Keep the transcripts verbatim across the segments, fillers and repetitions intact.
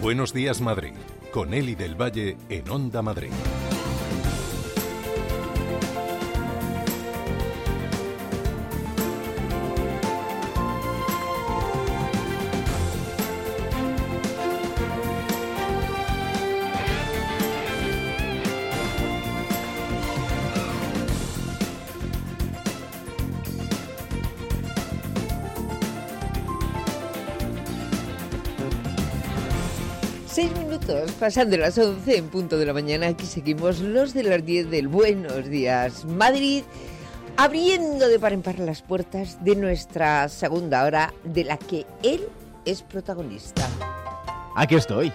Buenos días, Madrid, con Eli del Valle en Onda Madrid. Seis minutos, pasando las once en punto de la mañana, aquí seguimos los de las diez del Buenos Días Madrid, abriendo de par en par las puertas de nuestra segunda hora, de la que él es protagonista. Aquí estoy.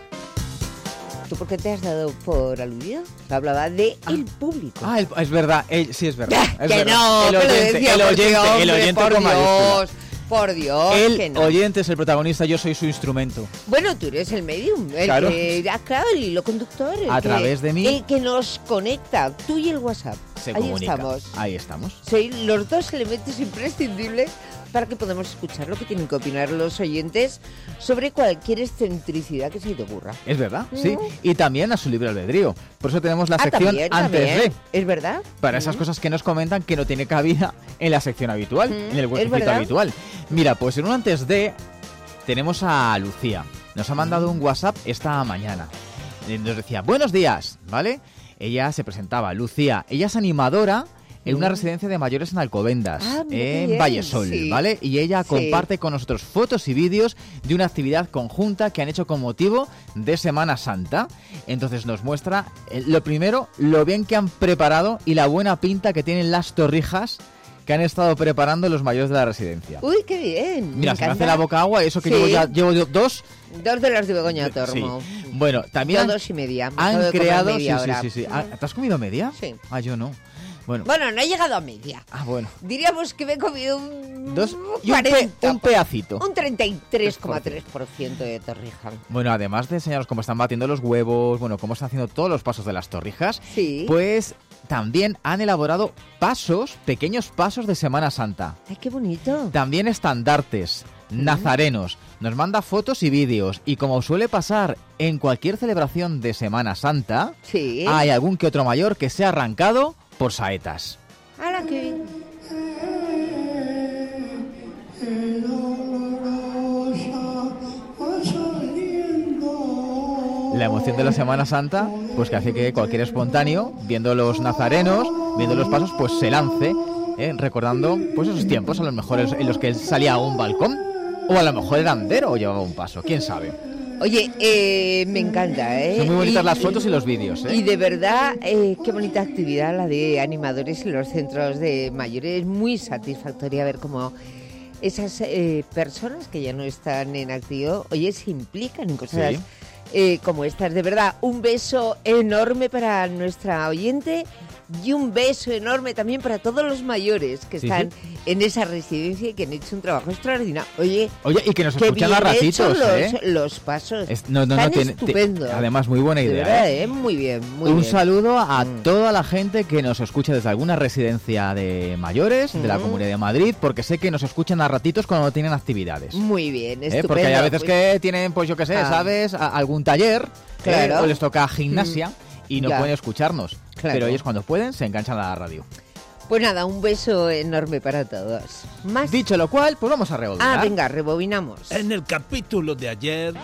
¿Tú por qué te has dado por aludido? Hablaba de ah. el público. Ah, el, es verdad, el, sí es verdad. Es que verdad. no, el oyente, que lo decía, el oyente, hombre, el oyente por con mayúscula. Dios. Por Dios, el que no. oyente es el protagonista, yo soy su instrumento. Bueno, tú eres el medium, el claro. que, ah, claro, el hilo conductor. El A que, través de mí. El que nos conecta, tú y el WhatsApp. Se Ahí comunica. estamos. Ahí estamos. Soy los dos elementos imprescindibles para que podamos escuchar lo que tienen que opinar los oyentes sobre cualquier excentricidad que se te ocurra. Es verdad, ¿Mm? sí. Y también a su libre albedrío. Por eso tenemos la ah, sección también, antes también. de. ¿Es verdad? Para esas ¿Mm? cosas que nos comentan que no tiene cabida en la sección habitual, ¿Mm? en el huequecito habitual. Mira, pues en un antes de tenemos a Lucía. Nos ha mandado un WhatsApp esta mañana. Nos decía, buenos días, ¿vale? Ella se presentaba, Lucía. Ella es animadora en una residencia de mayores en Alcobendas, ah, en Vallesol, sí. ¿vale? Y ella sí. comparte con nosotros fotos y vídeos de una actividad conjunta que han hecho con motivo de Semana Santa. Entonces nos muestra, eh, lo primero, lo bien que han preparado y la buena pinta que tienen las torrijas que han estado preparando los mayores de la residencia. Uy, qué bien. Mira, me se me hace encanta. la boca agua, eso que Sí. llevo ya llevo yo dos. Dos de las de Begoña Tormo. Sí. Bueno, también Yo han, dos y media. Me han acabo de comer creado... media sí, hora. sí, sí, sí. Ah, ¿te has comido media? Sí. Ah, yo no. Bueno. Bueno, no he llegado a media. Ah, bueno. Diríamos que me he comido un... Dos y un, pe, un pedacito. Un treinta y tres coma tres por ciento de torrija. Bueno, además de enseñaros cómo están batiendo los huevos, bueno, cómo están haciendo todos los pasos de las torrijas, sí. pues también han elaborado pasos, pequeños pasos de Semana Santa. ¡Ay, qué bonito! También estandartes, nazarenos. Nos manda fotos y vídeos. Y como suele pasar en cualquier celebración de Semana Santa, sí. hay algún que otro mayor que se ha arrancado por saetas. ¡Hala, qué bien! La emoción de la Semana Santa, pues que hace que cualquier espontáneo, viendo los nazarenos, viendo los pasos, pues se lance, ¿eh? recordando pues esos tiempos, a lo mejor en los que él salía a un balcón, o a lo mejor era andero o llevaba un paso, quién sabe. Oye, eh, me encanta, ¿eh? Son muy bonitas y, las fotos y los vídeos, ¿eh? Y de verdad, eh, qué bonita actividad la de animadores en los centros de mayores. Muy satisfactoria ver cómo esas eh, personas que ya no están en activo, oye, se implican en cosas sí. eh, como estas. De verdad, un beso enorme para nuestra oyente y un beso enorme también para todos los mayores que sí, están sí. en esa residencia y que han hecho un trabajo extraordinario. Oye, Oye, y que nos qué escuchan bien a ratitos, hecho ¿eh? los, los pasos. Es, no, no, Están no, tiene, estupendo. Te, además, muy buena idea. De verdad, ¿eh? ¿eh? Muy bien, muy un bien. saludo a mm. toda la gente que nos escucha desde alguna residencia de mayores, mm. de la Comunidad de Madrid, porque sé que nos escuchan a ratitos cuando no tienen actividades. Muy bien, estupendo. ¿Eh? Porque hay a veces pues... que tienen, pues yo qué sé, ah. ¿sabes? A, algún taller, claro. eh, o les toca gimnasia mm. y no ya. pueden escucharnos. Claro. Pero ellos cuando pueden se enganchan a la radio. Pues nada, un beso enorme para todos. Más... Dicho lo cual, pues vamos a rebobinar. Ah, venga, rebobinamos. En el capítulo de ayer...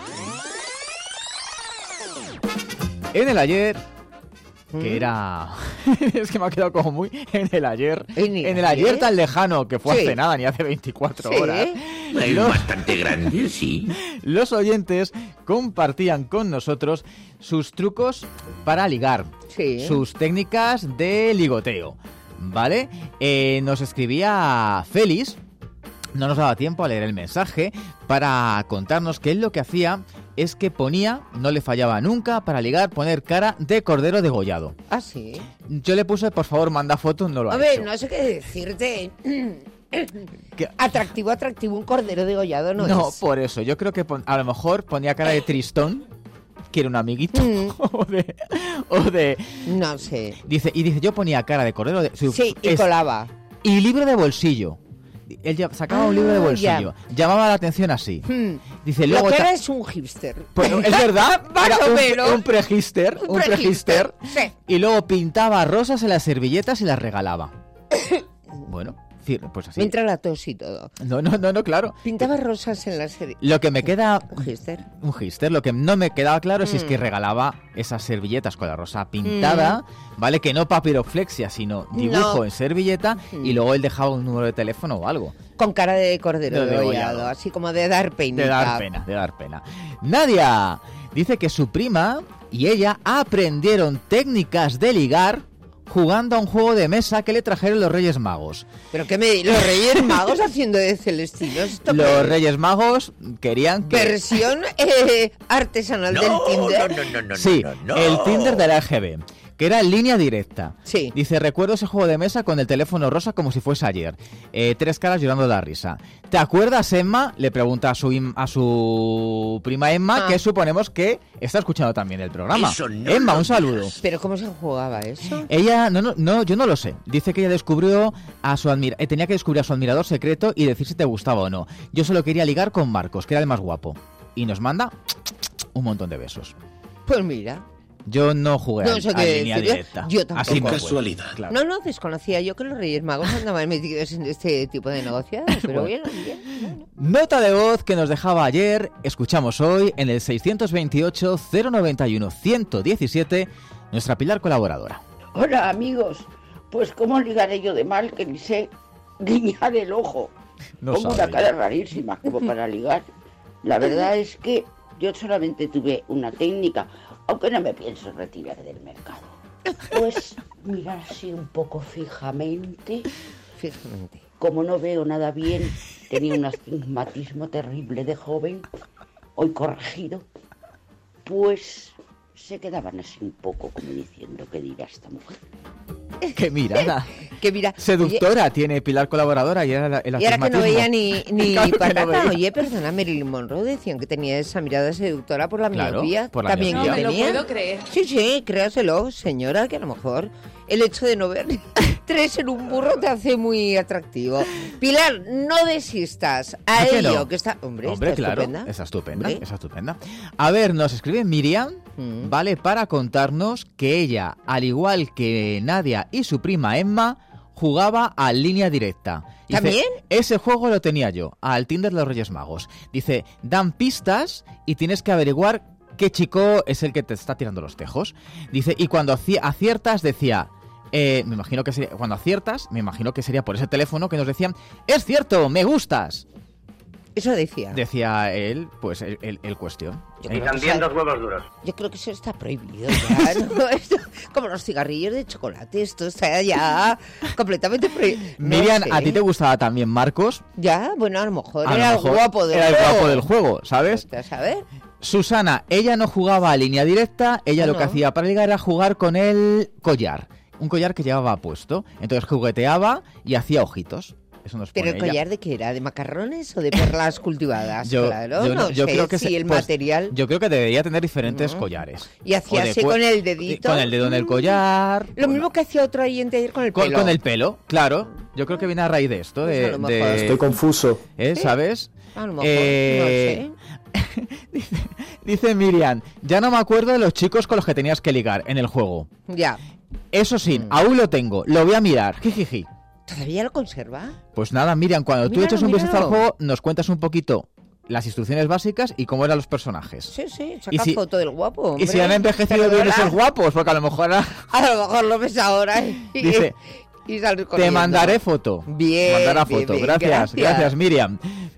En el ayer... que era... es que me ha quedado como muy... En el ayer... En el, en el ayer, ayer tan lejano, que fue sí. hace nada, ni hace veinticuatro sí. horas. Es los, bastante grande, sí. Los oyentes compartían con nosotros sus trucos para ligar. Sí. Sus técnicas de ligoteo. ¿Vale? Eh, nos escribía Félix... No nos daba tiempo a leer el mensaje para contarnos que él lo que hacía es que ponía, no le fallaba nunca, para ligar, poner cara de cordero degollado. ¿Ah, sí? Yo le puse, por favor, manda fotos, no lo ha A ver, hecho. no sé qué decirte. ¿Qué? Atractivo, atractivo, un cordero degollado no, no es. No, por eso. Yo creo que pon, a lo mejor ponía cara de tristón, que era un amiguito, mm. o, de, o de... No sé. Dice, y dice, yo ponía cara de cordero... De, sí, y es, colaba. Y libro de bolsillo. él ya- sacaba un libro de Ah, bolsillo, llamaba la atención así. Hmm. Dice, Lo luego que ta- era es un hipster. Pues, es verdad, Más era o un, menos. un prehister, Un un prehister, prehister, sí. y luego pintaba rosas en las servilletas y las regalaba. Bueno, ci- pues así. Me entra la tos y todo. No, no, no, no, claro. Pintaba rosas en la serie. Lo que me queda Un hipster. un hister, lo que no me quedaba claro es si es que Mm. regalaba esas servilletas con la rosa pintada, ¿vale? Que no papiroflexia, sino dibujo No. en servilleta, y Mm. luego él dejaba un número de teléfono o algo. Con cara de cordero De degollado, degollado. así como de dar peinita. De dar pena, de dar pena. Nadia dice que su prima y ella aprendieron técnicas de ligar jugando a un juego de mesa que le trajeron los Reyes Magos. Pero que me... Los Reyes Magos haciendo de celestinos. ¿Esto qué Los es? Reyes Magos querían que... Versión eh, artesanal No, del no, Tinder. no, no, no, Sí, no, no. el Tinder de la R G B, que era en línea directa. Sí. Dice, recuerdo ese juego de mesa con el teléfono rosa como si fuese ayer. Eh, tres caras llorando de la risa. ¿Te acuerdas, Emma? Le pregunta a su, im- a su prima Emma, Ah. que suponemos que está escuchando también el programa. Eso no Emma, lo un saludo. digas. Pero ¿cómo se jugaba eso? Ella, no, no, no, yo no lo sé. Dice que ella descubrió a su admira eh, tenía que descubrir a su admirador secreto y decir si te gustaba o no. Yo solo quería ligar con Marcos, que era el más guapo. Y nos manda un montón de besos. Pues mira. Yo no jugué No a, sé a qué línea decir, directa. yo tampoco. Así me fue. Casualidad. Claro. No, no, desconocía yo que los Reyes Magos andaban metidos en este tipo de negociados, pero Bueno. bien, bien, bueno. Nota de voz que nos dejaba ayer, escuchamos hoy en el seiscientos veintiocho, cero noventa y uno, ciento diecisiete, nuestra Pilar colaboradora. Hola amigos, pues cómo ligaré yo de mal que ni sé guiñar el ojo. No Pongo sabe una cara ya. rarísima como para ligar. La verdad es que yo solamente tuve una técnica, aunque no me pienso retirar del mercado. Pues mirar así un poco fijamente. Fijamente. Como no veo nada bien, tenía un astigmatismo terrible de joven, hoy corregido, pues se quedaban así un poco como diciendo, ¿qué dirá esta mujer? Qué mirada. Que mira, Seductora tiene Pilar colaboradora y era el oye, y ahora que no astigmatismo. veía ni, ni Claro que no patata, veía. oye, perdona, Marilyn Monroe decían que tenía esa mirada seductora por la Claro, miopía. por la También miopía. que No me tenía. lo puedo creer. Sí, sí, créaselo, señora, que a lo mejor el hecho de no ver tres en un burro te hace muy atractivo. Pilar, no desistas a ¿A que ello, no? que está, hombre, Hombre, está claro, estupenda. esa estupenda, Hombre. esa estupenda. A ver, nos escribe Miriam, Mm. ¿vale? Para contarnos que ella, al igual que Nadia y su prima Emma, jugaba a línea directa. Dice, ¿También? Ese juego lo tenía yo, al Tinder de los Reyes Magos. Dice, dan pistas y tienes que averiguar qué chico es el que te está tirando los tejos. Dice, y cuando aci- aciertas decía... Eh, me imagino que sería, cuando aciertas, me imagino que sería por ese teléfono que nos decían, es cierto, me gustas. Eso decía. Decía él, pues el, el- el cuestión. Yo Eh, creo que También eso- dos huevos duros. Yo creo que eso está prohibido ya, ¿no? Esto- como los cigarrillos de chocolate, esto está ya completamente prohibido. No Miriam, sé. ¿a ti te gustaba también Marcos? Ya, bueno, a lo mejor A lo era mejor el guapo del era el juego. guapo del juego, ¿sabes? ¿A saber? Susana, ella no jugaba a línea directa, ella Ah, lo no. que hacía para ligar era jugar con el collar. Un collar que llevaba puesto. Entonces jugueteaba y hacía ojitos. Eso nos ¿Pero pone el ella. collar de qué era? ¿De macarrones o de perlas cultivadas? Yo, claro, yo no, yo sé creo que si se- el pues, material... Yo creo que debería tener diferentes Mm. collares. Y hacía O de así cue- con el dedito. Con el dedo en el collar. Lo con- mismo que hacía otro oyente ayer con el Con, pelo. con el pelo, claro. Yo creo que viene a raíz de esto. Pues De, a lo mejor. de- Estoy confuso. ¿eh? ¿Sabes? A lo mejor, Eh, no sé. dice, dice Miriam, ya no me acuerdo de los chicos con los que tenías que ligar en el juego. Ya. Eso Mm. sí, aún lo tengo, lo voy a mirar. Jijiji. ¿Todavía lo conserva? Pues nada, Miriam, cuando tú Míralo, eches un vistazo al míralo. juego, nos cuentas un poquito las instrucciones básicas y cómo eran los personajes. Sí, sí, Y saca si- foto del guapo, hombre. Y si han envejecido bien Perdona. esos guapos, porque a lo mejor ahora A lo mejor lo ves ahora y, Dice, y sales te corriendo. mandaré foto. Bien, Mandará bien, foto. bien, gracias, gracias. gracias, Miriam.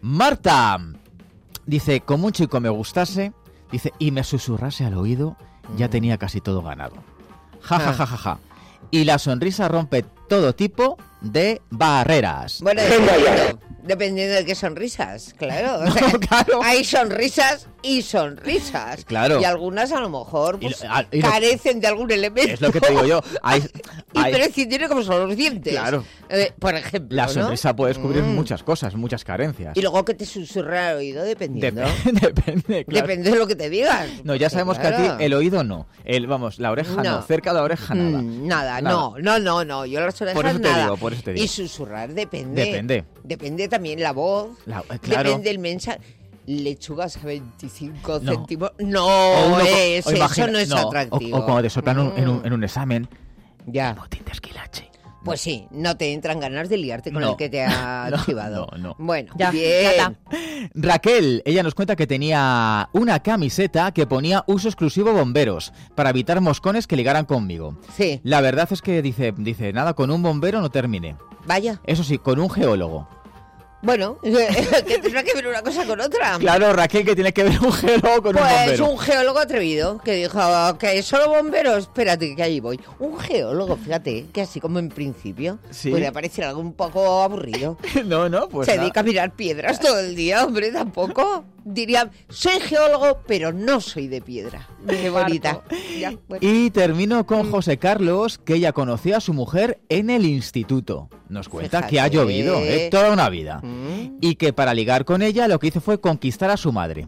Marta dice, como un chico me gustase, dice, y me susurrase al oído, ya tenía casi todo ganado. Ja, ja, Ah. ja, ja, ja. Y la sonrisa rompe todo tipo de barreras. Bueno, estupendo. Dependiendo de qué sonrisas, claro. O No, sea, claro. Hay sonrisas y sonrisas. Claro. Y algunas a lo mejor pues, Y lo- y lo- carecen de algún elemento. Es lo que te digo yo. Hay, hay- Imprescindible como son los dientes. Claro. Eh, por ejemplo, la ¿no? sonrisa puede descubrir Mm. muchas cosas, muchas carencias. Y luego que te susurra al oído, dependiendo. Dep- Depende, claro. Depende de lo que te digan. No, ya sabemos que Claro. a ti el oído no. El, vamos, la oreja no. No. Cerca de la oreja nada. Mm, nada, Nada. no, no, no, no. Yo las orejas Por eso te nada. digo, por eso te digo. Y susurrar depende. Depende. Depende también la voz. La- eh, claro. Depende el mensaje. Lechugas a veinticinco No. céntimos. O No uno co- es, o imagina- eso no es no, atractivo. O, o como te soplan un- en, un, Mm. en un examen. Ya. Botín de esquilache. Pues sí, no te entran ganas de liarte con No. el que te ha No, chivado. no, no. Bueno, Ya, bien. ya está. Raquel, ella nos cuenta que tenía una camiseta que ponía uso exclusivo bomberos para evitar moscones que ligaran conmigo. Sí, La verdad es que dice, dice, nada, con un bombero no terminé. vaya. Eso sí, con un geólogo. Bueno, que tendrá que ver una cosa con otra. Claro, Raquel, que tiene que ver un geólogo con un Pues bombero. un geólogo atrevido que dijo que solo bomberos, espérate que allí voy. Un geólogo, fíjate, que así como en principio Sí. podría parecer algo un poco aburrido. No, no, pues Se nada. dedica a mirar piedras todo el día, hombre, tampoco. Diría, soy geólogo, pero no soy de piedra. Qué bonita. Ya, bueno. Y termino con José Carlos, que ella conoció a su mujer en el instituto. Nos cuenta que ha Fíjate. llovido, ¿eh? Toda una vida. Mm. Y que para ligar con ella lo que hizo fue conquistar a su madre.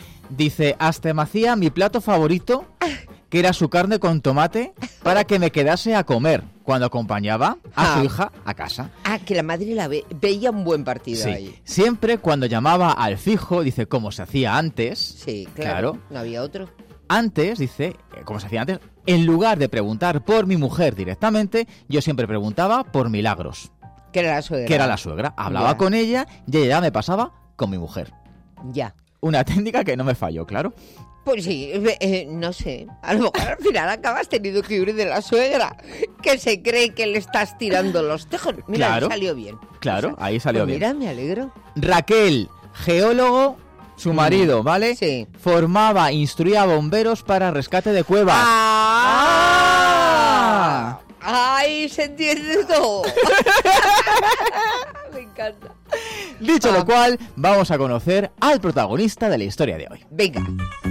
Dice, hasta me hacía mi plato favorito, que era su carne con tomate, para que me quedase a comer cuando acompañaba a su Ah. hija a casa. Ah, que la madre la ve- veía un buen partido Sí. ahí. Siempre cuando llamaba al fijo, dice, como se hacía antes, Sí, claro. Claro. No había otro. antes, dice, eh, como se hacía antes, en lugar de preguntar por mi mujer directamente, yo siempre preguntaba por Milagros, Que era la suegra. que era la suegra. Hablaba Ya. con ella y ella me pasaba con mi mujer. Ya. Una técnica que no me falló, claro. Pues sí, eh, eh, no sé. A lo mejor al final acabas teniendo que huir de la suegra, que se cree que le estás tirando los tejos. Mira, Claro. salió bien. Claro, ahí salió Pues bien. Mira, me alegro. Raquel, geólogo, su marido, ¿vale? Mm. Sí. Formaba, instruía a bomberos para rescate de cuevas. ¡Ah! ¡Ay, se entiende todo! Me encanta. Dicho Ah. lo cual, vamos a conocer al protagonista de la historia de hoy. Venga.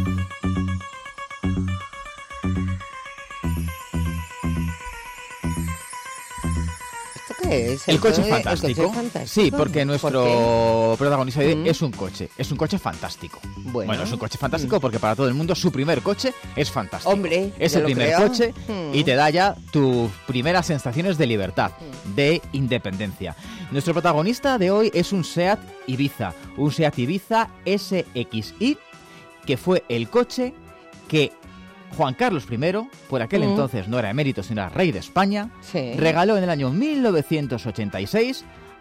¿Esto qué es? El coche co- fantástico. El coche fantástico. Sí, porque nuestro protagonista de hoy Mm. es un coche. Es un coche fantástico. Bueno. es un coche fantástico porque para todo el mundo su primer coche es fantástico. Hombre, es yo el lo primer creo. coche Mm. y te da ya tus primeras sensaciones de libertad, de independencia. Nuestro protagonista de hoy es un SEAT Ibiza, un SEAT Ibiza S X I, que fue el coche que Juan Carlos I, por aquel Mm. entonces no era emérito sino era rey de España, Sí. regaló en el año mil novecientos ochenta y seis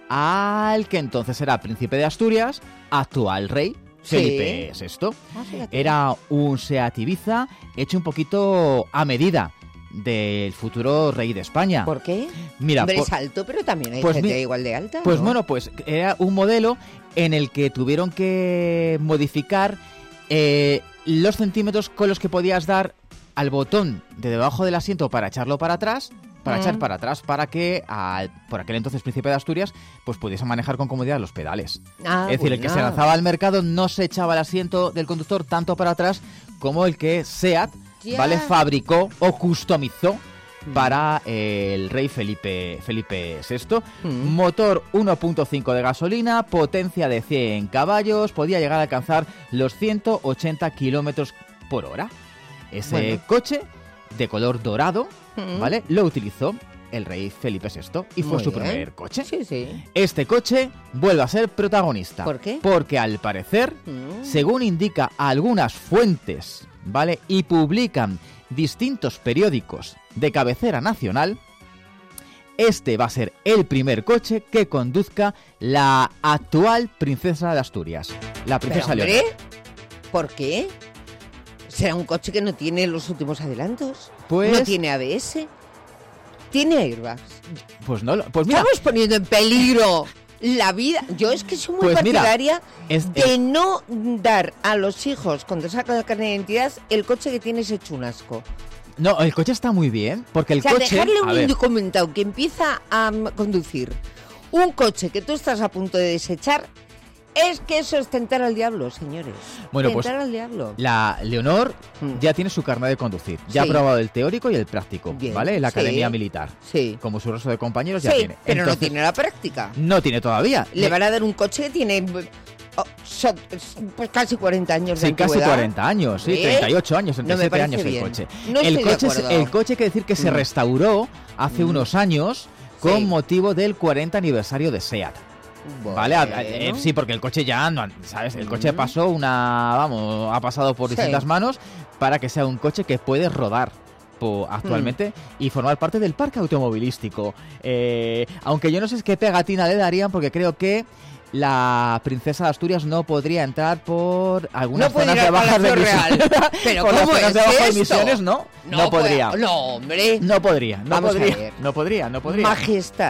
al que entonces era príncipe de Asturias, actual rey, Sí. Felipe sexto. Ah, fíjate. Era un SEAT Ibiza hecho un poquito a medida del futuro rey de España. ¿Por qué? Mira, Hombre, por- es alto, pero también hay pues gente mi- igual de alta. pues ¿no? bueno, pues era un modelo en el que tuvieron que modificar eh, los centímetros con los que podías dar al botón de debajo del asiento para echarlo para atrás, para Mm. echar para atrás, para que al, por aquel entonces príncipe de Asturias pues pudiese manejar con comodidad los pedales. Ah, es decir, el que se bueno. lanzaba al mercado no se echaba el asiento del conductor tanto para atrás como el que SEAT, Ya. ¿vale? fabricó o customizó para el rey Felipe, Felipe sexto. Mm. Motor uno punto cinco de gasolina, potencia de cien caballos, podía llegar a alcanzar los ciento ochenta kilómetros por hora. Ese Bueno. coche de color dorado, Mm. ¿vale? Lo utilizó el rey Felipe sexto y fue Muy su bien. primer coche. Sí, sí. Este coche vuelve a ser protagonista. ¿Por qué? Porque al parecer, Mm. según indica algunas fuentes, ¿vale? Y publican distintos periódicos de cabecera nacional, este va a ser el primer coche que conduzca la actual princesa de Asturias, la Pero, princesa hombre, Leonor. ¿por qué? ¿Será un coche que no tiene los últimos adelantos? Pues- ¿No tiene A B S? ¿Tiene airbags? Pues no, lo- pues mira, Estamos poniendo en peligro la vida. Yo es que soy muy Pues mira, partidaria es- de es- no dar a los hijos, cuando sacan la carnet de identidad, el coche que tienes hecho un asco. no, el coche está muy bien, porque el o sea, coche, dejarle a un a ver, indocumentado que empieza a mm, conducir un coche que tú estás a punto de desechar, es que eso es tentar al diablo, señores. Bueno, tentar pues al diablo. la Leonor Mm. ya tiene su carnet de conducir. Ya Sí. ha probado el teórico y el práctico, Bien, ¿vale? En la sí. Academia Militar. Sí. Como su resto de compañeros ya Sí, tiene. pero Entonces, no tiene la práctica. No tiene todavía. Le van a dar un coche que tiene oh, so- pues casi cuarenta años de Sí, casi antigüedad. cuarenta años, sí, ¿Eh? treinta y ocho años, No me treinta y siete parece años el bien. coche. No el estoy de coche, es- acuerdo. el coche hay que decir que se Mm. restauró hace Mm. unos años con Sí. motivo del cuarenta aniversario de SEAT. ¿Vale? A- a- eh, Bueno. sí, porque el coche ya, no, ¿sabes? El coche Mm. pasó una, vamos, ha pasado por Sí. distintas manos para que sea un coche que puede rodar po- actualmente Mm. y formar parte del parque automovilístico. Eh, aunque yo no sé qué pegatina le darían porque creo que la princesa de Asturias no podría entrar por algunas No puede zonas ir de al bajas Palacio emisiones. Real. Pero por las ¿cómo zonas es de bajas esto? emisiones, no. No, puede- podría. No, hombre. No podría. No Vamos a podría. ver. No podría. No podría. Majestad.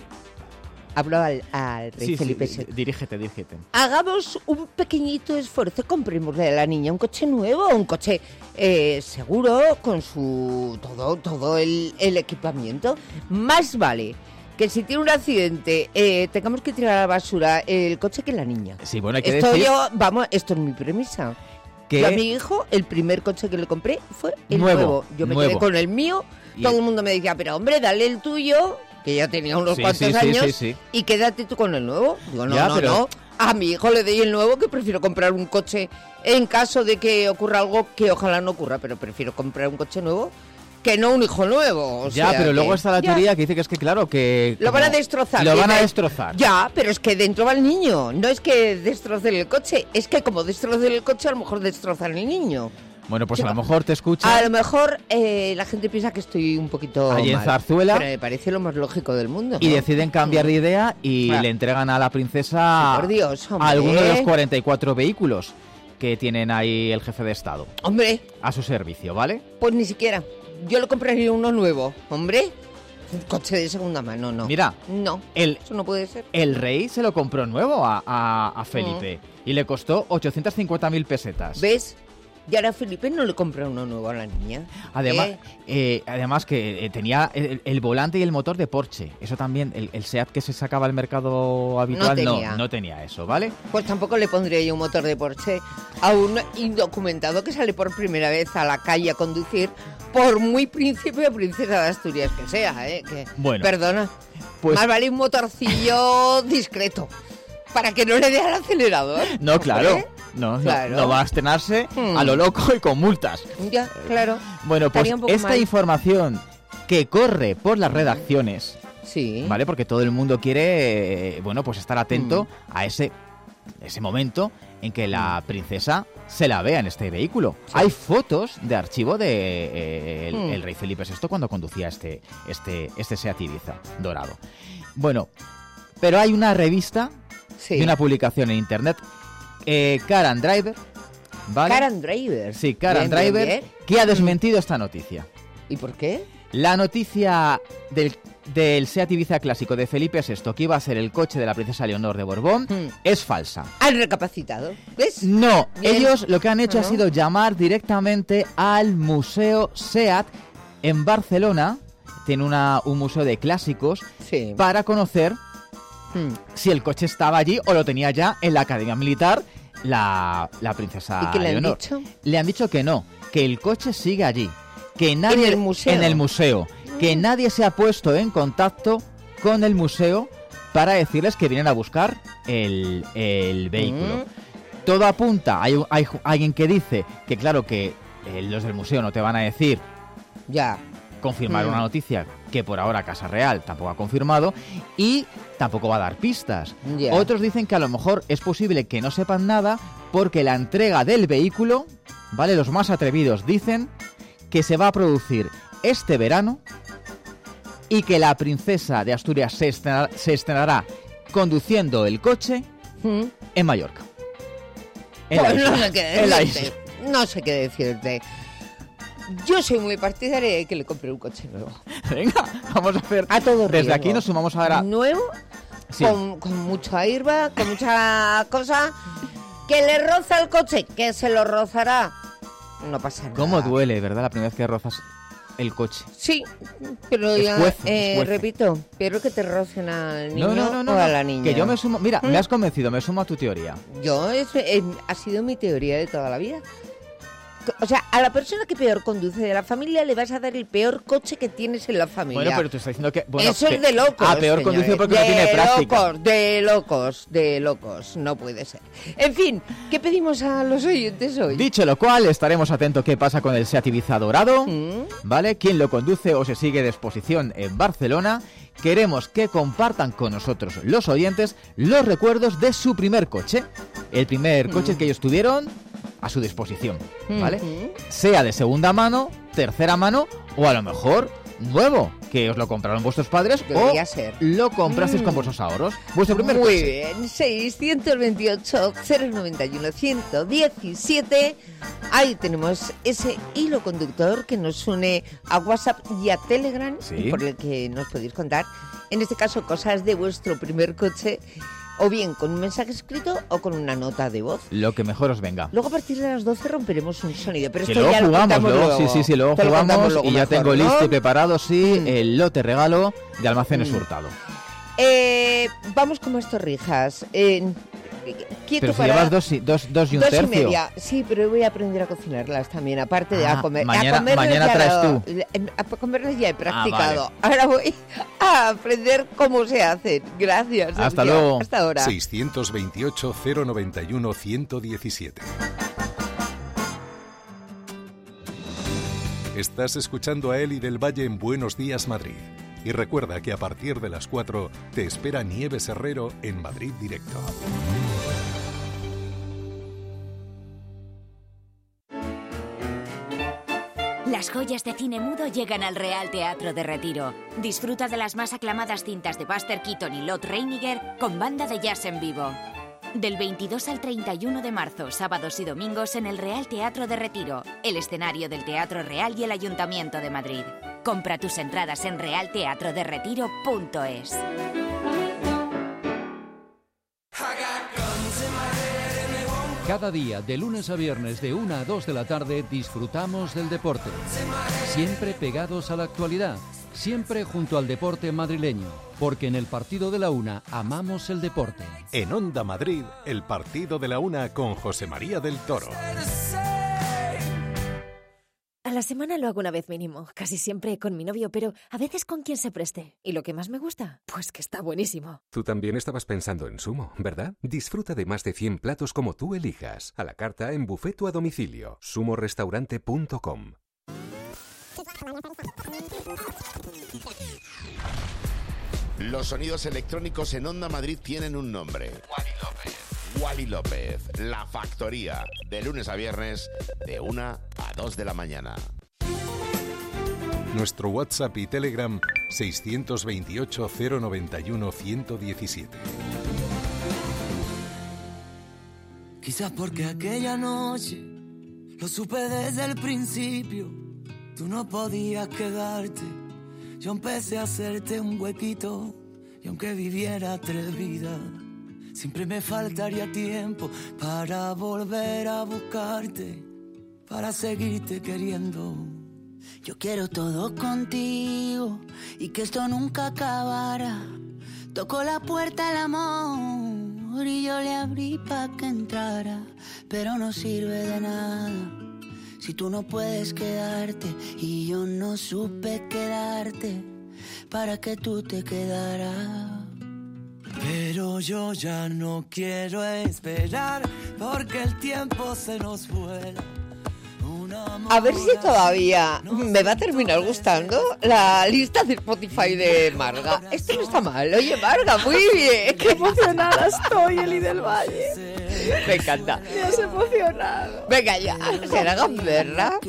Hablo al, al rey Sí, sí, Felipe di- sexto. dirígete, dirígete. Hagamos un pequeñito esfuerzo, comprémosle a la niña un coche nuevo, un coche eh, seguro, con su todo, todo el, el equipamiento. Más vale que si tiene un accidente eh, tengamos que tirar a la basura el coche que la niña. Sí, bueno, hay que Esto decir yo, vamos, esto es mi premisa. que Yo a mi hijo, el primer coche que le compré fue el Nuevo, nuevo. Yo me nuevo. quedé con el mío, Y todo el- el mundo me decía, pero hombre, dale el tuyo, que ya tenía unos Sí, cuantos sí, sí, años, sí, sí. y quédate tú con el nuevo. Digo, no, Ya, no, pero- no. A mi hijo le doy el nuevo, que prefiero comprar un coche en caso de que ocurra algo que ojalá no ocurra, pero prefiero comprar un coche nuevo que no un hijo nuevo. O Ya, sea pero que- luego está la ya. teoría que dice que es que, claro, que... Lo como- van a destrozar. Lo van a Dice, destrozar. Ya, pero es que dentro va el niño. No es que destrocen el coche, es que como destrocen el coche, a lo mejor destrozan el niño. Bueno, pues a Chico, lo mejor te escucha... A lo mejor eh, la gente piensa que estoy un poquito Allí en mal, Zarzuela. pero me parece lo más lógico del mundo. Y ¿no? deciden cambiar de idea y Ah. le entregan a la princesa Sí, por Dios, hombre. alguno de los cuarenta y cuatro vehículos que tienen ahí el jefe de Estado Hombre, a su servicio, ¿vale? pues ni siquiera. Yo le compraría uno nuevo, hombre. Un coche de segunda mano, no. Mira, No, el, eso no puede ser. el rey se lo compró nuevo a, a- a Felipe y le costó ochocientas cincuenta mil pesetas. ¿Ves? Y ahora Felipe no le compra uno nuevo a la niña. Además, ¿Eh? eh, además que eh, tenía el, el volante y el motor de Porsche. Eso también, el, el SEAT que se sacaba al mercado habitual, no tenía. no, tenía eso, ¿vale? Pues tampoco le pondría yo un motor de Porsche a un indocumentado que sale por primera vez a la calle a conducir, por muy príncipe o princesa de Asturias que sea, ¿eh? Que, Bueno, perdona. pues- Más vale un motorcillo discreto, para que no le dé al acelerador. No, claro. Hombre. No, no- Claro. no va a estrenarse Hmm. a lo loco y con multas. Ya, claro. Bueno, pues Estaría un poco esta mal. información que corre por las redacciones, Sí. ¿vale? Porque todo el mundo quiere, eh, bueno, pues estar atento Mm. a ese, ese momento en que la princesa se la vea en este vehículo. Hay fotos de archivo de eh, el, Mm. el rey Felipe sexto cuando conducía este, este, este Seat Ibiza dorado. Bueno, pero hay una revista Sí. y una publicación en internet, eh, Car and Driver, ¿vale? Car and Driver. Sí, Car and Bien, bien, Driver, bien. que ha desmentido esta noticia. ¿Y por qué? La noticia del, del Seat Ibiza clásico de Felipe sexto, que iba a ser el coche de la princesa Leonor de Borbón, Hmm. es falsa. Han recapacitado. ¿Ves? No, Bien. ellos lo que han hecho Ajá. ha sido llamar directamente al Museo Seat en Barcelona, tiene una, un museo de clásicos, Sí. para conocer Hmm. si el coche estaba allí o lo tenía ya en la Academia Militar la, la princesa ¿Y qué le han Leonor. dicho? Le han dicho que no, que el coche sigue allí, que nadie ¿En el museo? en el museo, que nadie se ha puesto en contacto con el museo para decirles que vienen a buscar el, el vehículo. Mm. Todo apunta, hay, hay alguien que dice que claro que eh, los del museo no te van a decir Ya. confirmar Mm. una noticia que por ahora Casa Real tampoco ha confirmado y tampoco va a dar pistas. Ya. Otros dicen que a lo mejor es posible que no sepan nada porque la entrega del vehículo, ¿vale? Los más atrevidos dicen que se va a producir este verano y que la princesa de Asturias se estrenará, se estrenará conduciendo el coche Hmm. en Mallorca. En la Pues isla. no sé qué En la decirte. isla. No sé qué decirte. Yo soy muy partidaria de que le compre un coche nuevo. Venga, vamos a hacer. A todo Desde riesgo. aquí nos sumamos ahora. Nuevo, Sí. con, con mucha hierba, con mucha cosa. Que le roza el coche, que se lo rozará. No pasa nada. ¿Cómo duele, verdad? La primera vez que rozas el coche. Sí, pero ya, Escuece, eh, escuece. repito, pero que te rocen al niño No, no, no, no, o a no, la niña. que yo me sumo... Mira, ¿Mm? me has convencido, me sumo a tu teoría. Yo, es, eh, ha sido mi teoría de toda la vida. O sea, a la persona que peor conduce de la familia le vas a dar el peor coche que tienes en la familia. Bueno, pero tú estás diciendo que... Bueno, Eso que- es de locos. Ah, peor señores. conducido porque de no tiene práctica. locos, de locos, de locos. No puede ser. En fin, ¿qué pedimos a los oyentes hoy? Dicho lo cual, estaremos atentos qué pasa con el Seat Ibiza dorado, ¿Mm? ¿vale? ¿Quién lo conduce o se sigue de exposición en Barcelona? Queremos que compartan con nosotros, los oyentes, los recuerdos de su primer coche. El primer coche que ellos tuvieron a su disposición, ¿vale? Ujú. Sea de segunda mano, tercera mano o a lo mejor nuevo, que os lo compraron vuestros padres Debería o ser. lo comprasteis Mm. con vuestros ahorros. Vuestro primer Muy coche. bien, seiscientos veintiocho, cero noventa y uno, ciento diecisiete. Ahí tenemos ese hilo conductor que nos une a WhatsApp y a Telegram, Sí. por el que nos podéis contar, en este caso, cosas de vuestro primer coche, o bien con un mensaje escrito o con una nota de voz. Lo que mejor os venga. Luego a partir de las doce romperemos un sonido, pero Que esto luego ya lo jugamos, contamos luego, luego. sí, sí, sí, luego Te lo contamos jugamos luego y ya mejor, tengo ¿no? listo y preparado, sí, Mm. el lote regalo de Almacenes Mm. Hurtado. Eh, vamos con más torrijas. Eh, quieto Pero si para... llevas dos, y- dos, dos y un Dos tercio. y media, sí, pero voy a aprender a cocinarlas también, aparte de Ah, a comer. mañana- a comerlas mañana ya traes lo- tú. A comerlas ya he practicado. vale. Ahora voy a aprender cómo se hacen. Gracias. Hasta Sergio. luego. Hasta ahora. seiscientos veintiocho, cero noventa y uno, ciento diecisiete. Estás escuchando a Eli del Valle en Buenos Días, Madrid. Y recuerda que a partir de las cuatro te espera Nieves Herrero en Madrid Directo. Las joyas de cine mudo llegan al Real Teatro de Retiro. Disfruta de las más aclamadas cintas de Buster Keaton y Lot Reiniger con banda de jazz en vivo. Del veintidós al treinta y uno de marzo, sábados y domingos en el Real Teatro de Retiro, el escenario del Teatro Real y el Ayuntamiento de Madrid. Compra tus entradas en real teatro de retiro punto es. Cada día, de lunes a viernes, de una a dos de la tarde, disfrutamos del deporte. Siempre pegados a la actualidad, siempre junto al deporte madrileño, porque en el Partido de la Una amamos el deporte. En Onda Madrid, el partido de la una con José María del Toro. A la semana lo hago una vez mínimo, casi siempre con mi novio, pero a veces con quien se preste. ¿Y lo que más me gusta? Pues que está buenísimo. Tú también estabas pensando en Sumo, ¿verdad? Disfruta de más de cien platos como tú elijas. A la carta, en buffet o a domicilio. sumo restaurante punto com. Los sonidos electrónicos en Onda Madrid tienen un nombre. Wally López. Wally López, La Factoría. De lunes a viernes, de una a dos de la mañana. Nuestro WhatsApp y Telegram seiscientos veintiocho, cero noventa y uno, ciento diecisiete. Quizás porque aquella noche lo supe desde el principio. Tú no podías quedarte. Yo empecé a hacerte un huequito. Y aunque viviera tres vidas, siempre me faltaría tiempo para volver a buscarte, para seguirte queriendo. Yo quiero todo contigo y que esto nunca acabara. Tocó la puerta el amor y yo le abrí pa' que entrara, pero no sirve de nada si tú no puedes quedarte y yo no supe quedarte para que tú te quedaras. Pero yo ya no quiero esperar porque el tiempo se nos vuela. A ver si todavía me va a terminar gustando la lista de Spotify de Marga. Esto no está mal. Oye, Marga, muy bien. Qué emocionada estoy, Eli del Valle. Me encanta. Me has emocionado. Venga ya, será gamberra.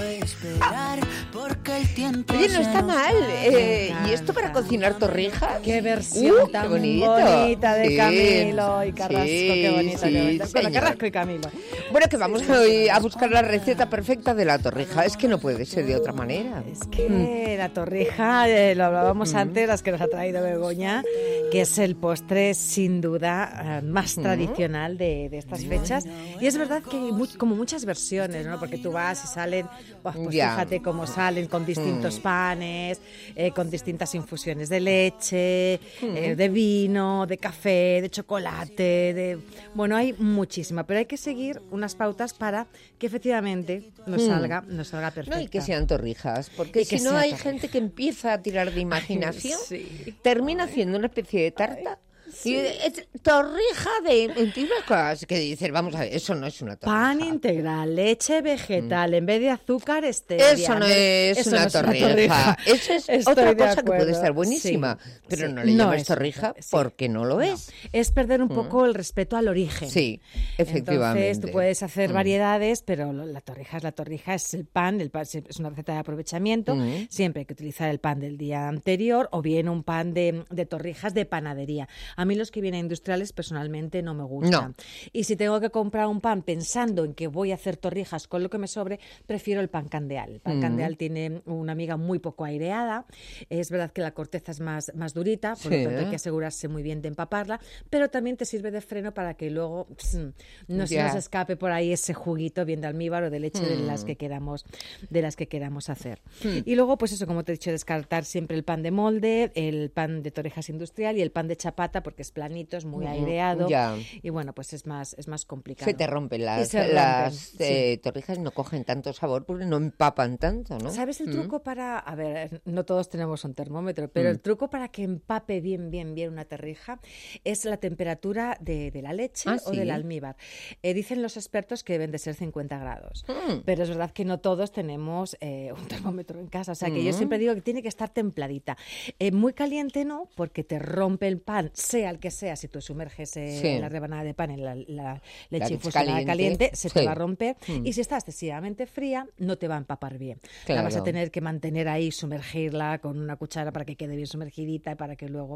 Oye, no está mal. Eh, ¿Y esto para cocinar torrijas? Qué versión uh, tan qué bonito. bonita de Sí, Camilo y Carrasco. sí, Qué bonito, sí, qué bonito. Bueno, señor. Carrasco y Camilo. Bueno, que vamos hoy a buscar la receta perfecta de la torrija. Es que no puede ser de otra manera. Es que la torrija, eh, lo hablábamos Mm. antes, las que nos ha traído Begoña, que es el postre sin duda eh, más Mm. tradicional de, de estas fechas. Y es verdad que hay mu- como muchas versiones, ¿no? Porque tú vas y salen, pues, pues Ya. fíjate cómo sale salen con distintos Mm. panes, eh, con distintas infusiones de leche, Mm. eh, de vino, de café, de chocolate, de bueno, hay muchísima, pero hay que seguir unas pautas para que efectivamente nos Mm. salga, nos salga perfecta. No, y que sean torrijas, porque Y que si no sea hay torrija. gente que empieza a tirar de imaginación, sí. termina haciendo una especie de tarta. Y es torrija de entre unas cosas que dices, vamos a ver, eso no es una torrija. Pan integral, leche vegetal, en vez de azúcar, stevia. Eso no es Eso una no es una torrija. torrija. Eso es Estoy otra de cosa que acuerdo. puede estar buenísima, Sí, pero sí. no le No llamas es torrija una- sí. porque no lo es. Es perder un Mm. poco el respeto al origen. Sí, efectivamente. Entonces tú puedes hacer Mm. variedades, pero lo- la torrija es la torrija, es el pan, el pan es una receta de aprovechamiento. Mm. Siempre hay que utilizar el pan del día anterior o bien un pan de, de torrijas de panadería. A mí los que vienen industriales personalmente no me gustan. No. Y si tengo que comprar un pan pensando en que voy a hacer torrijas con lo que me sobre, prefiero el pan candeal. El pan Mm. candeal tiene una miga muy poco aireada. Es verdad que la corteza es más, más durita, por Sí. lo tanto hay que asegurarse muy bien de empaparla, pero también te sirve de freno para que luego pss, no se Ya. nos escape por ahí ese juguito bien de almíbar o de leche de Mm. las que queramos de las que queramos hacer. Mm. Y luego, pues eso, como te he dicho, descartar siempre el pan de molde, el pan de torrijas industrial y el pan de chapata porque es planito, es muy Mm, aireado ya. y bueno, pues es más es más complicado. Se te rompen Y las, se rompen, las sí. eh, torrijas, no cogen tanto sabor porque no empapan tanto, ¿no? ¿Sabes el Mm. truco para, a ver, no todos tenemos un termómetro, pero Mm. el truco para que empape bien, bien, bien una torrija es la temperatura de, de la leche Ah, o ¿sí? del almíbar. Eh, dicen los expertos que deben de ser cincuenta grados, Mm. pero es verdad que no todos tenemos eh, un termómetro en casa, o sea que yo Mm. siempre digo que tiene que estar templadita. Eh, muy caliente no, porque te rompe el pan, sea el que sea, si tú sumerges eh, Sí. la rebanada de pan en la, la leche leche infusionada caliente, caliente, se sí. te va a romper Mm. y si está excesivamente fría no te va a empapar bien. La Claro. vas a tener que mantener ahí, sumergirla con una cuchara para que quede bien sumergidita y para que luego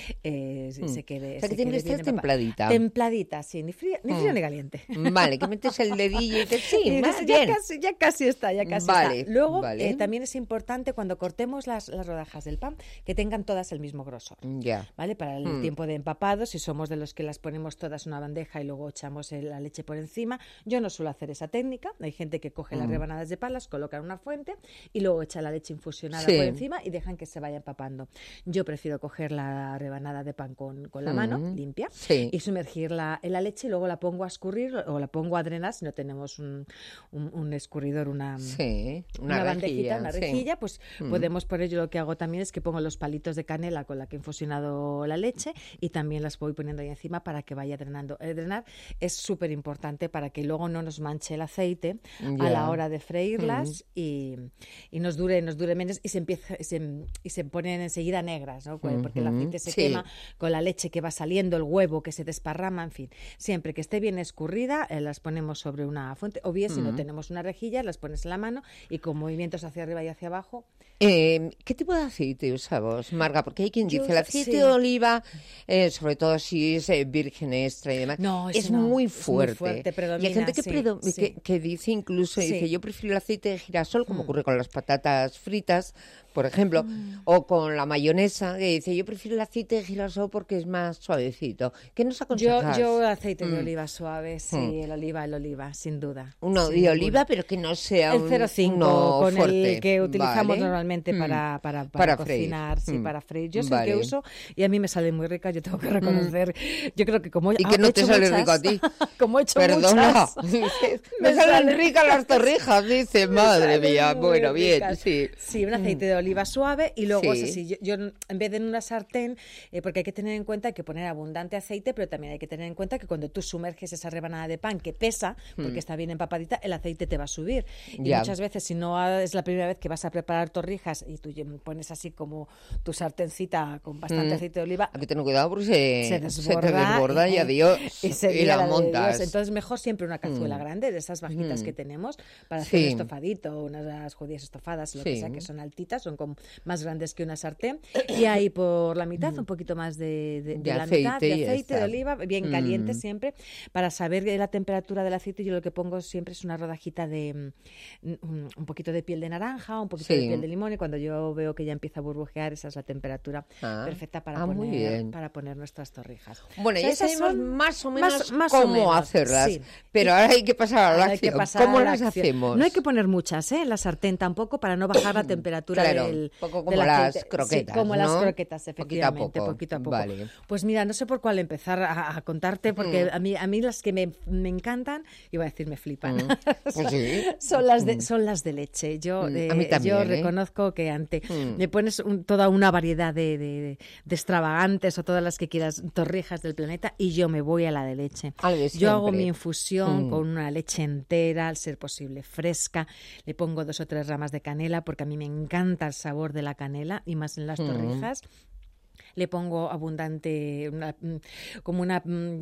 eh, se- Mm. se quede O sea, que se tiene que quede bien estar empapada. templadita. Templadita, sí, ni frío ni, frío Mm. ni caliente. Vale, que metes el dedillo y dices, sí, Y más dices, ya bien. casi, ya casi está, ya casi Vale, está. Luego, vale. eh, también es importante cuando cortemos las, las rodajas del pan que tengan todas el mismo grosor. Ya. ¿Vale? Para el Mm. tiempo de empapado, si somos de los que las ponemos todas en una bandeja y luego echamos el- la leche por encima, yo no suelo hacer esa técnica. Hay gente que coge las Mm. rebanadas de pan, las coloca en una fuente y luego echa la leche infusionada Sí. por encima y dejan que se vaya empapando. Yo prefiero coger la rebanada de pan con, con la mano Mm. limpia Sí. y sumergirla en la leche y luego la pongo a escurrir o la pongo a drenar si no tenemos un, un- un escurridor, una, Sí, una una bandejita, rejilla, una sí. rejilla, pues Mm. podemos poner, yo lo que hago también es que pongo los palitos de canela con la que he infusionado la leche y también las voy poniendo ahí encima para que vaya drenando. El drenar es súper importante para que luego no nos manche el aceite a Ya. la hora de freírlas Mm. y, y nos dure nos dure menos y se empieza y se, y se ponen enseguida negras, ¿no? Porque el Ujú, aceite se sí. quema con la leche que va saliendo, el huevo que se desparrama, en fin. Siempre que esté bien escurrida, eh, las ponemos sobre una fuente o bien si no Mm. tenemos una rejilla, las pones en la mano y con movimientos hacia arriba y hacia abajo. Eh, ¿Qué tipo de aceite usamos, Marga? Porque hay quien Yo- dice el aceite sí. de oliva, eh, sobre todo si es eh, virgen extra y demás, No, ese es no, muy es muy fuerte. fuerte, y predomina, hay gente que, sí, predo- sí. que, que dice incluso, Sí. dice, yo prefiero el aceite de girasol, como Mm. ocurre con las patatas fritas, por ejemplo, Mm. o con la mayonesa, que dice, yo prefiero el aceite de girasol porque es más suavecito. ¿Qué nos Yo, aconsejas? yo aceite de Mm. oliva suave, sí, Mm. el oliva, el oliva, sin duda. Uno sin de oliva, ninguna. pero que no sea El un cero coma cinco, uno con fuerte. el que utilizamos Vale. normalmente Mm. para, para, para, Para freír. cocinar, sí, Mm. para freír. Yo soy el que Vale. uso y a mí me sale muy rica, yo tengo que reconocer. Yo creo que como Y ah, que no he te hecho sale muchas, rico a ti. como he hecho Perdona. muchas, Me me salen sale- ricas las torrijas, dice, me madre salen mía. muy Bueno, bien, ricas. sí. Sí, un aceite de oliva suave y luego Sí. es así. Yo, yo en vez de en una sartén, eh, porque hay que tener en cuenta, hay que poner abundante aceite, pero también hay que tener en cuenta que cuando tú sumerges esa rebanada de pan que pesa, porque Mm. está bien empapadita, el aceite te va a subir. Y Ya. muchas veces, si no es la primera vez que vas a preparar torrijas y tú lle- pones así como tu sartencita con bastante Mm. aceite de oliva, Hay que tener cuidado porque se, se te desborda, desborda y, adiós. y, se y lía la de montas. Dios. Entonces mejor siempre una cazuela Mm. grande de esas bajitas Mm. que tenemos para hacer un Sí. estofadito, unas judías estofadas, lo que Sí. sea, que son altitas, son son como más grandes que una sartén, y ahí por la mitad, un poquito más de, de, de, de la aceite, mitad de aceite de oliva, bien caliente mm. siempre, para saber la temperatura del aceite. Yo lo que pongo siempre es una rodajita de un, un poquito de piel de naranja, un poquito sí. de piel de limón, y cuando yo veo que ya empieza a burbujear, esa es la temperatura ah. perfecta para, ah, poner, para poner nuestras torrijas. Bueno, o sea, ya sabemos más o menos más, más cómo o menos, hacerlas, sí. pero ahora hay que pasar a la hay acción. que pasar ¿Cómo a la las acción. hacemos? No hay que poner muchas, ¿eh? En la sartén tampoco, para no bajar la temperatura claro, del, poco como del las aceite. croquetas, sí, como ¿no? las croquetas, efectivamente, poquito a poco. poquito a poco. Vale. Pues mira, no sé por cuál empezar a, a contarte, porque mm. a mí a mí las que me, me encantan, iba a decir me flipan, mm. son, ¿sí? son las de son las de leche. Yo mm. eh, a mí también, yo ¿eh? reconozco que ante mm. le pones un, toda una variedad de, de, de extravagantes o todas las que quieras, torrijas del planeta, y yo me voy a la de leche. Yo hago mi infusión mm. con una leche entera, al ser posible fresca, le pongo dos o tres ramas de canela porque a mí me encanta el sabor de la canela, y más en las mm. torrijas. Le pongo abundante, una, como una,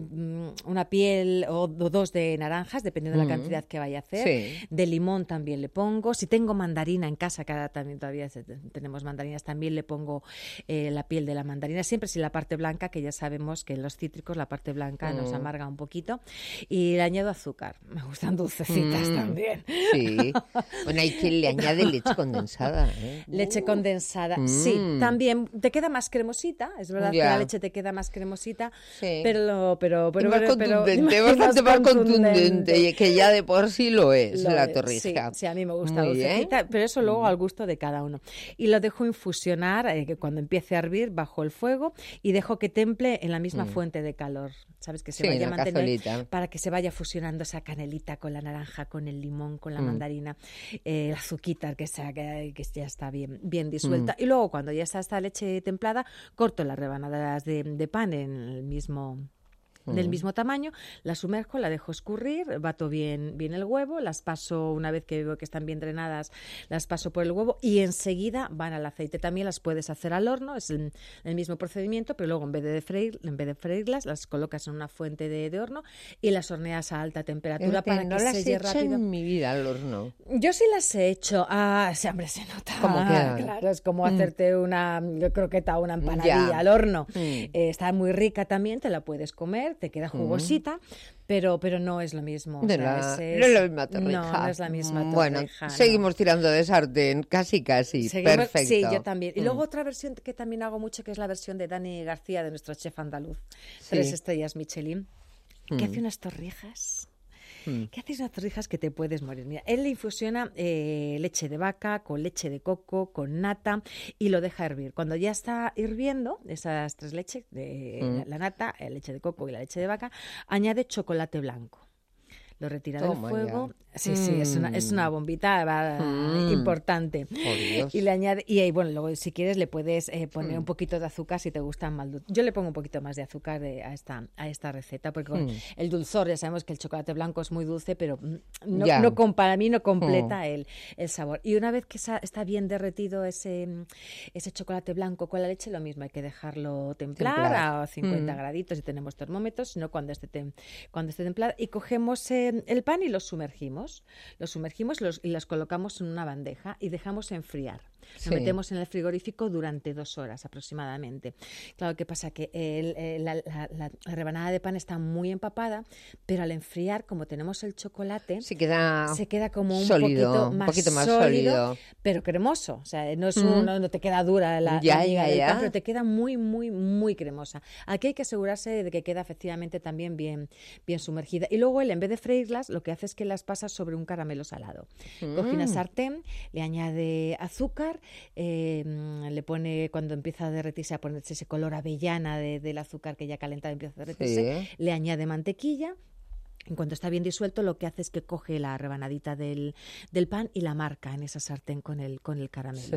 una piel o dos de naranjas, dependiendo de la cantidad que vaya a hacer. Sí. De limón también le pongo. Si tengo mandarina en casa, que ahora también todavía tenemos mandarinas, también le pongo eh, la piel de la mandarina. Siempre sin la parte blanca, que ya sabemos que en los cítricos la parte blanca mm. nos amarga un poquito. Y le añado azúcar. Me gustan dulcecitas mm. también. Sí. Bueno, hay quien le añade leche condensada. ¿eh? Leche condensada, mm. sí. También te queda más cremosita. Es verdad yeah. que la leche te queda más cremosita, sí. pero, pero, pero, más pero, contundente, pero bastante más contundente, contundente, que ya de por sí lo es, lo la es. torrija. Sí, sí, a mí me gusta dulcecita, pero eso luego al gusto de cada uno. Y lo dejo infusionar, eh, que cuando empiece a hervir, bajo el fuego, y dejo que temple en la misma mm. fuente de calor, ¿sabes? Que se sí, vaya manteniendo, cazolita. Para que se vaya fusionando esa canelita con la naranja, con el limón, con la mm. mandarina, eh, el azuquita, que, sea, que, que ya está bien, bien disuelta. Mm. Y luego, cuando ya está esta leche templada, corto la rebanadas de, de pan en el mismo mm. del mismo tamaño, las sumerjo, la dejo escurrir, bato bien, bien el huevo, las paso, una vez que veo que están bien drenadas, las paso por el huevo y enseguida van al aceite. También las puedes hacer al horno, es el, el mismo procedimiento, pero luego en vez de freír, en vez de freírlas, las colocas en una fuente de, de horno y las horneas a alta temperatura es para que no que las selle he hecho rápido. En mi vida al horno. Yo sí las he hecho. Ah, sí, hombre, se nota. ¿Cómo queda? Claro, es como mm. hacerte una croqueta o una empanadilla ya. al horno. Mm. Eh, está muy rica también, te la puedes comer, te queda jugosita. Mm. Pero, pero no es lo mismo. De o sea, la, es, no es la misma torrija. No, no es la misma torrija. Bueno, no. seguimos tirando de sartén, casi, casi. Seguimos, perfecto. Sí, yo también. Y mm. luego otra versión que también hago mucho, que es la versión de Dani García, de nuestro chef andaluz. Sí. Tres estrellas Michelin, mm. que hace unas torrijas... Mm. ¿Qué haces unas torrijas que te puedes morir? Mira, él le infusiona eh, leche de vaca con leche de coco, con nata, y lo deja hervir. Cuando ya está hirviendo esas tres leches, de, mm. la, la nata, la leche de coco y la leche de vaca, añade chocolate blanco. Lo retira Toma del fuego. Ya. Sí, mm. sí, es una, es una bombita va, mm. importante. Oh, y le añade, y ahí, bueno, luego si quieres le puedes eh, poner mm. un poquito de azúcar si te gustan más dulces. Yo le pongo un poquito más de azúcar de, a, esta, a esta receta, porque con mm. el dulzor, ya sabemos que el chocolate blanco es muy dulce, pero no, no, no para mí no completa mm. el, el sabor. Y una vez que esa, está bien derretido ese, ese chocolate blanco con la leche, lo mismo, hay que dejarlo templar, templar. a cincuenta mm. graditos si tenemos termómetros, sino cuando esté, tem, cuando esté templado, y cogemos eh, el pan y lo sumergimos. Los sumergimos los, y los colocamos en una bandeja y dejamos enfriar. Lo sí. metemos en el frigorífico durante dos horas aproximadamente. Claro, ¿qué pasa? Que el, el, la, la, la rebanada de pan está muy empapada, pero al enfriar, como tenemos el chocolate, se queda, se queda como un sólido, poquito más, un poquito más sólido, sólido, pero cremoso. O sea, no, es un, mm. no, no te queda dura la, ya, la ya, del ya. pan, pero te queda muy, muy, muy cremosa. Aquí hay que asegurarse de que queda efectivamente también bien, bien sumergida. Y luego él, en vez de freírlas, lo que hace es que las pasa sobre un caramelo salado. Mm. Coge una sartén, le añade azúcar, eh, le pone, cuando empieza a derretirse, a ponerse ese color avellana de, del azúcar que ya calentado empieza a derretirse, sí. le añade mantequilla. En cuanto está bien disuelto, lo que hace es que coge la rebanadita del, del pan y la marca en esa sartén con el, con el caramelo.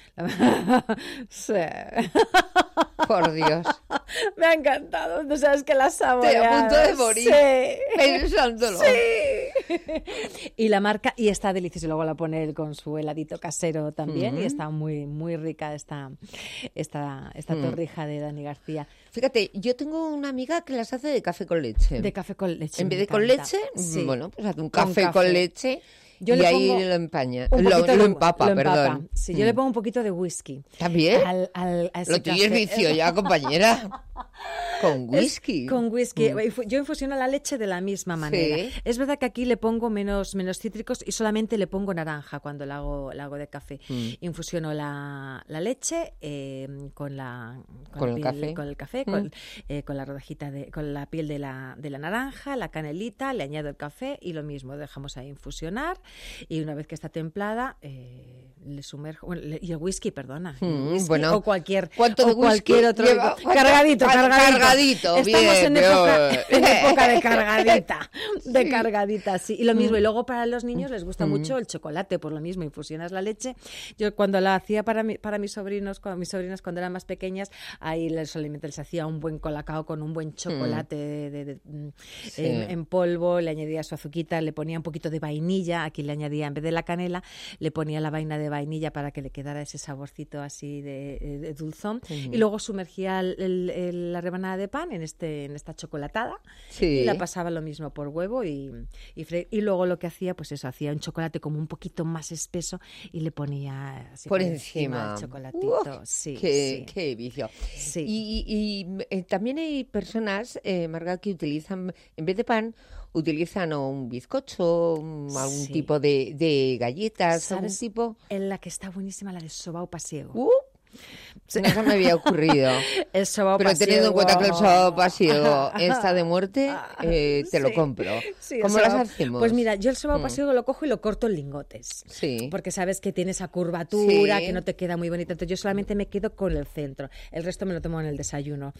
Sí. sí. Por Dios. Me ha encantado. No sabes que la saboreas. Estoy a punto de morir. Sí. Pensándolo. Sí. Y la marca, y está deliciosa. Y luego la pone él con su heladito casero también. Mm-hmm. Y está muy, muy rica esta, esta, esta mm. torrija de Dani García. Fíjate, yo tengo una amiga que las hace de café con leche. De café con leche. En vez de con leche, sí. bueno, pues hace un café con, con café. leche Yo y le ahí pongo lo empaña, un lo, poquito lo de- empapa, lo empapa. perdón. Sí, yo Mm. le pongo un poquito de whisky. ¿También? Al, al, a ese Lo tuyo es café. vicio ya, compañera. Con Es whisky. con whisky. Mm. Infu- Yo infusiono la leche de la misma manera. Sí. Es verdad que aquí le pongo menos, menos cítricos y solamente le pongo naranja cuando la hago, la hago de café. Mm. Infusiono la, la leche eh, con la Con la el piel- café. con el café, Mm. con, eh, con la rodajita de, con la piel de la, de la naranja, la canelita, le añado el café y lo mismo, dejamos ahí infusionar y una vez que está templada eh, le sumerjo bueno, le- y el whisky, perdona, el Mm, whisky bueno. o cualquier ¿Cuánto de o cualquier whisky otro lleva? tipo. ¿Cuánto? cargadito, Car- cargadito, cargadito, estamos bien, en época, bien. en época de cargadita, de cargadita, sí. Y lo mismo, Mm. y luego para los niños les gusta Mm. mucho el chocolate, por lo mismo, infusionas la leche. Yo cuando la hacía para mi, para mis sobrinos, cuando mis sobrinas cuando eran más pequeñas, ahí les solamente les hacía un buen colacao con un buen chocolate de, de- de- mm, Sí. en, en polvo, le añadía su azuquita, le ponía un poquito de vainilla, aquí le añadía, en vez de la canela, le ponía la vaina de vainilla para que le quedara ese saborcito así de, de dulzón. Ujú. Y luego sumergía el- el- el- la rebanada de pan en este en esta chocolatada Sí. y la pasaba lo mismo por huevo y, y, fre- y luego lo que hacía, pues eso, hacía un chocolate como un poquito más espeso y le ponía así Por encima. el chocolatito. Uf, sí, qué, sí. qué vicio. Sí. Y, y, eh, también hay personas, eh, Marga, que utilizan, en vez de pan, utilizan o un bizcocho, un- algún Sí. tipo de, de galletas, algún ¿Sabes? tipo. En la que está buenísima, la de sobao pasiego. Uh, no se me había ocurrido. El sobao Pero teniendo en cuenta que el pasiego. sobao pasiego está de muerte, eh, te lo Sí. compro. Sí, el ¿Cómo las sobao- hacemos? Pues mira, yo el sobao Mm. pasiego lo cojo y lo corto en lingotes. Sí. Porque sabes que tiene esa curvatura, Sí. que no te queda muy bonita. Entonces yo solamente me quedo con el centro. El resto me lo tomo en el desayuno.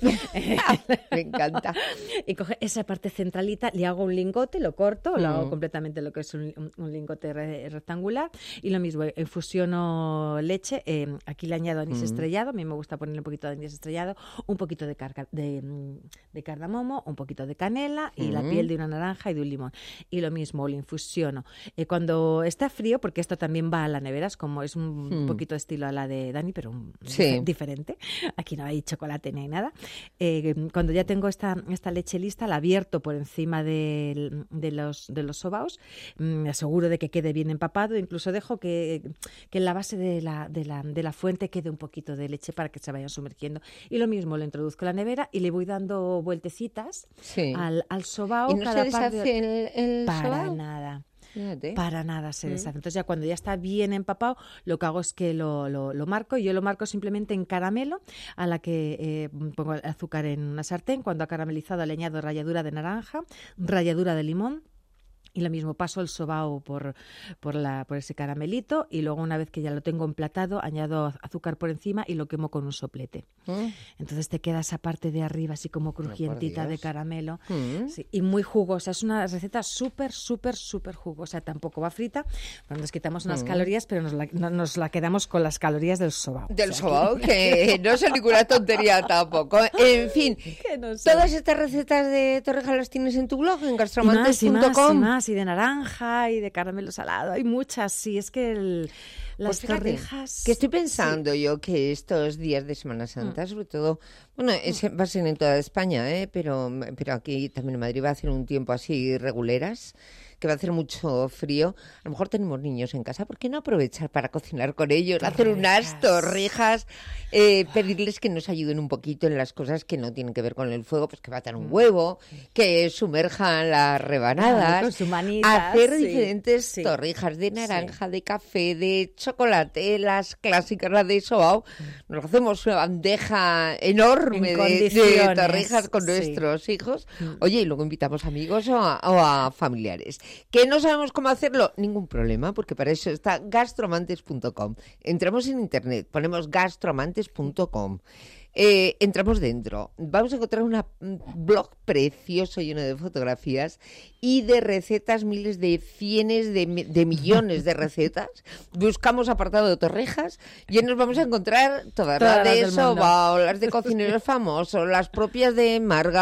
Me encanta. Y coge esa parte centralita, le hago un lingote, lo corto, lo hago Mm. completamente lo que es un, un- un lingote re- rectangular. Y lo mismo, infusiono leche. eh, aquí le añado anís Mm. estrellado. A mí me gusta ponerle un poquito de anís estrellado, un poquito de, carga- de, mm, de cardamomo, un poquito de canela y la Mm. piel de una naranja y de un limón. Y lo mismo, lo infusiono. Eh, cuando está frío, porque esto también va a la nevera, es como es un Mm. poquito estilo a la de Dani, pero un- Sí. dife- diferente. Aquí no hay chocolate ni hay nada. Eh, cuando ya tengo esta, esta leche lista, la vierto por encima del- de, los, de los sobaos, mm, me aseguro de que quede bien empapado, incluso dejo que, que en la base de la, de, la, de la fuente quede un poquito de leche para que se vayan sumergiendo. Y lo mismo, lo introduzco en la nevera y le voy dando vueltecitas Sí. al, al sobao. ¿Y no cada se par de- deshace el, el Para sobao? nada. Fíjate. Para nada se Mm. deshace. Entonces ya cuando ya está bien empapado, lo que hago es que lo, lo, lo marco y yo lo marco simplemente en caramelo, a la que eh, pongo el azúcar en una sartén. Cuando ha caramelizado le añado ralladura de naranja, ralladura de limón. Y lo mismo, paso el sobao por, por, la, por ese caramelito y luego una vez que ya lo tengo emplatado, añado azúcar por encima y lo quemo con un soplete. Mm. Entonces te queda esa parte de arriba así como crujientita de Dios. caramelo. Mm. Sí, y muy jugosa. Es una receta súper, súper, súper jugosa. Tampoco va frita. Bueno, nos quitamos unas Mm. calorías, pero nos la, no- nos la quedamos con las calorías del sobao. Del O sea, sobao, que- que no es ninguna tontería tampoco. En fin, Que no sé. todas estas recetas de torrejas las tienes en tu blog, en Y más, gastromantes y punto más, com. y más, y de naranja, y de caramelo salado, hay muchas, sí, es que el- las Pues fíjate, torrijas... que estoy pensando yo que estos días de Semana Santa, sobre todo, bueno, es, va a ser en toda España, ¿eh? pero, pero aquí también en Madrid va a hacer un tiempo así reguleras, que va a hacer mucho frío. A lo mejor tenemos niños en casa, ¿por qué no aprovechar para cocinar con ellos, hacer unas torrijas, eh, pedirles que nos ayuden un poquito en las cosas que no tienen que ver con el fuego, pues que batan un huevo, que sumerjan las rebanadas, Claro, con su manita, hacer sí, diferentes sí. torrijas de naranja, de café, de chocolate, las clásicas, las de sobao. Nos hacemos una bandeja enorme En de, de condiciones, torrijas con sí. nuestros hijos. Oye, y luego invitamos amigos o a, o a familiares. ¿Que no sabemos cómo hacerlo? Ningún problema, porque para eso está gastromantes punto com. Entramos en internet, ponemos gastromantes punto com. Eh, entramos dentro, vamos a encontrar un blog precioso lleno de fotografías y de recetas, miles de cienes de, mi- de millones de recetas. Buscamos apartado de torrijas y ahí nos vamos a encontrar todas, Todas las las de del mundo. sobao, las de cocineros famosos, las propias de Marga.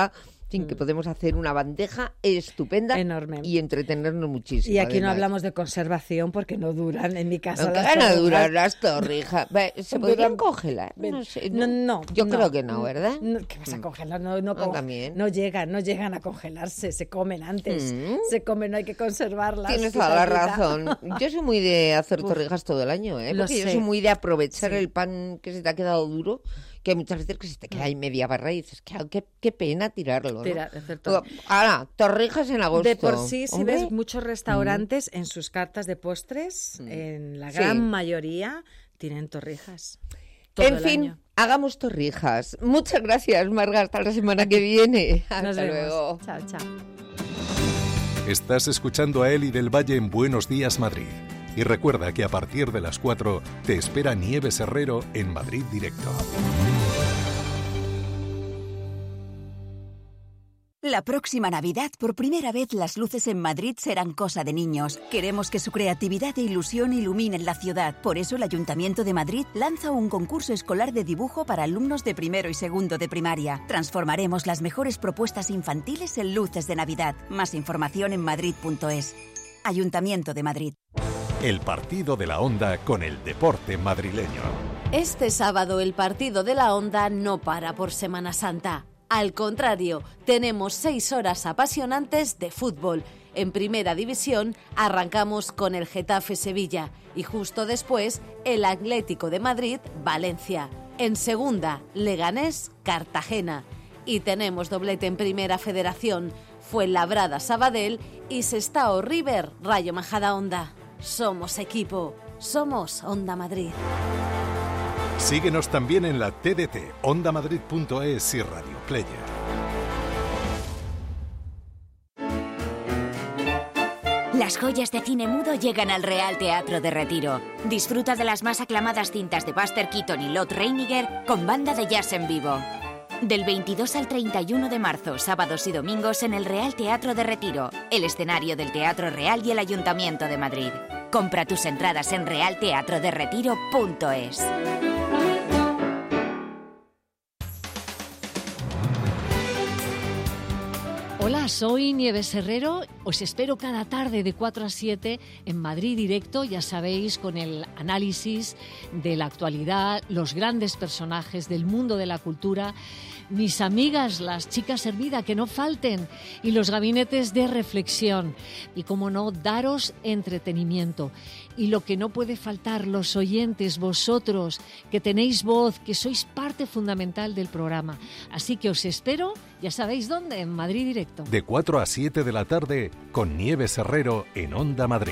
sin que podemos hacer una bandeja estupenda enorme y entretenernos muchísimo. Y aquí además. no hablamos de conservación porque no duran en mi casa. No, las que van a torrijas. durar las torrijas. ¿Se podrían congelar? No, sé, no, no, Yo no. creo que no, ¿verdad? No, ¿qué vas a congelar? No, no, Ah, con- también. no llegan, no llegan a congelarse, se comen antes. Mm. Se comen, no hay que conservarlas. Tienes toda la quita, razón. quita. Yo soy muy de hacer Uf. torrijas todo el año, ¿eh? Lo Porque yo sé. soy muy de aprovechar Sí. el pan que se te ha quedado duro, que hay muchas veces que se te queda ahí media barra y dices, qué, qué, qué pena tirarlo, ¿no? Tira- hacer todo. Ahora, torrijas en agosto. De por sí, si Hombre. ves muchos restaurantes en sus cartas de postres, en la Sí. gran mayoría tienen torrijas. Todo En el fin, año. hagamos torrijas. Muchas gracias, Marga. Hasta la semana que viene. Nos Hasta vemos. luego. Chao, chao. Estás escuchando a Eli del Valle en Buenos Días, Madrid. Y recuerda que a partir de las cuatro te espera Nieves Herrero en Madrid Directo. La próxima Navidad, por primera vez, las luces en Madrid serán cosa de niños. Queremos que su creatividad e ilusión iluminen la ciudad. Por eso el Ayuntamiento de Madrid lanza un concurso escolar de dibujo para alumnos de primero y segundo de primaria. Transformaremos las mejores propuestas infantiles en luces de Navidad. Más información en madrid punto es. Ayuntamiento de Madrid. El partido de la Onda con el deporte madrileño. Este sábado el partido de la Onda no para por Semana Santa. Al contrario, tenemos seis horas apasionantes de fútbol. En Primera División arrancamos con el Getafe Sevilla y justo después el Atlético de Madrid Valencia. En Segunda, Leganés Cartagena. Y tenemos doblete en Primera Federación, Fuenlabrada Sabadell y Sestao River Rayo Majadahonda. Somos equipo, somos Onda Madrid. Síguenos también en la T D T, onda madrid punto es y Radio Player. Las joyas de cine mudo llegan al Real Teatro de Retiro. Disfruta de las más aclamadas cintas de Buster Keaton y Lot Reiniger con banda de jazz en vivo. Del veintidós al treinta y uno de marzo, sábados y domingos en el Real Teatro de Retiro, el escenario del Teatro Real y el Ayuntamiento de Madrid. Compra tus entradas en real teatro de retiro punto es. Hola, soy Nieves Herrero. Os espero cada tarde de cuatro a siete en Madrid Directo, ya sabéis, con el análisis de la actualidad, los grandes personajes del mundo de la cultura, mis amigas, las chicas Hermida, que no falten, y los gabinetes de reflexión. Y, como no, daros entretenimiento. Y lo que no puede faltar, los oyentes, vosotros, que tenéis voz, que sois parte fundamental del programa. Así que os espero, ya sabéis dónde, en Madrid Directo. De cuatro a siete de la tarde con Nieves Herrero en Onda Madrid.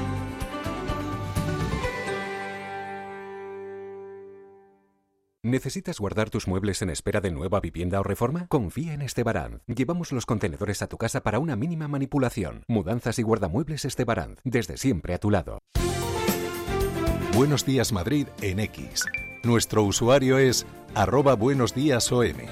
¿Necesitas guardar tus muebles en espera de nueva vivienda o reforma? Confía en Estebaranz. Llevamos los contenedores a tu casa para una mínima manipulación. Mudanzas y guardamuebles Estebaranz. Desde siempre a tu lado. Buenos Días Madrid en X. Nuestro usuario es arroba buenos días O M.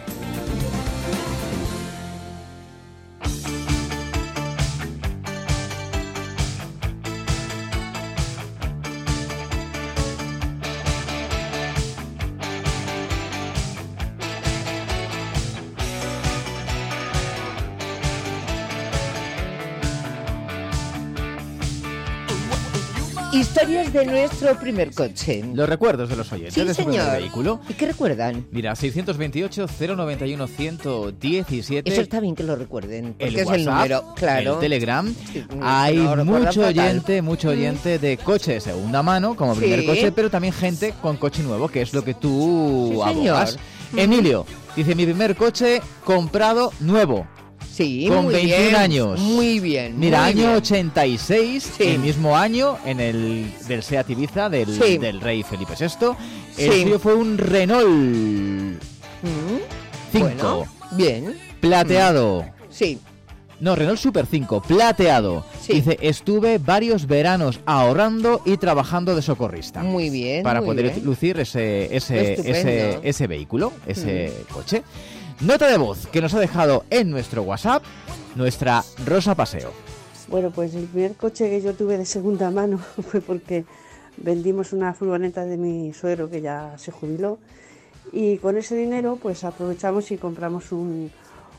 Historias de nuestro primer coche. Los recuerdos de los oyentes Sí, de su primer señor. vehículo. ¿Y qué recuerdan? Mira, seiscientos veintiocho, cero noventa y uno, ciento diecisiete. Eso está bien que lo recuerden, porque El es WhatsApp, el número, claro. el Telegram. Sí, Hay no, recuerdan mucho fatal. oyente, mucho oyente de coche de segunda mano, como primer Sí. coche, pero también gente con coche nuevo, que es lo que tú Sí, abogas. señor. Emilio dice: mi primer coche comprado nuevo. Sí, con muy veintiún bien, años. Muy bien. Mira, muy año bien. ochenta y seis, Sí. el mismo año en el del Seat Ibiza del, Sí. del rey Felipe sexto. El Sí. suyo fue un Renault Mm, cinco. Bueno, bien. Plateado. Sí. No, Renault Super cinco, plateado. Dice: estuve varios veranos ahorrando y trabajando de socorrista. Muy bien. Para muy poder bien. lucir ese, ese, Estupendo. ese, ese vehículo, ese coche. Nota de voz que nos ha dejado en nuestro WhatsApp nuestra Rosa Paseo. Bueno, pues el primer coche que yo tuve de segunda mano fue porque vendimos una furgoneta de mi suegro que ya se jubiló y con ese dinero pues aprovechamos y compramos un,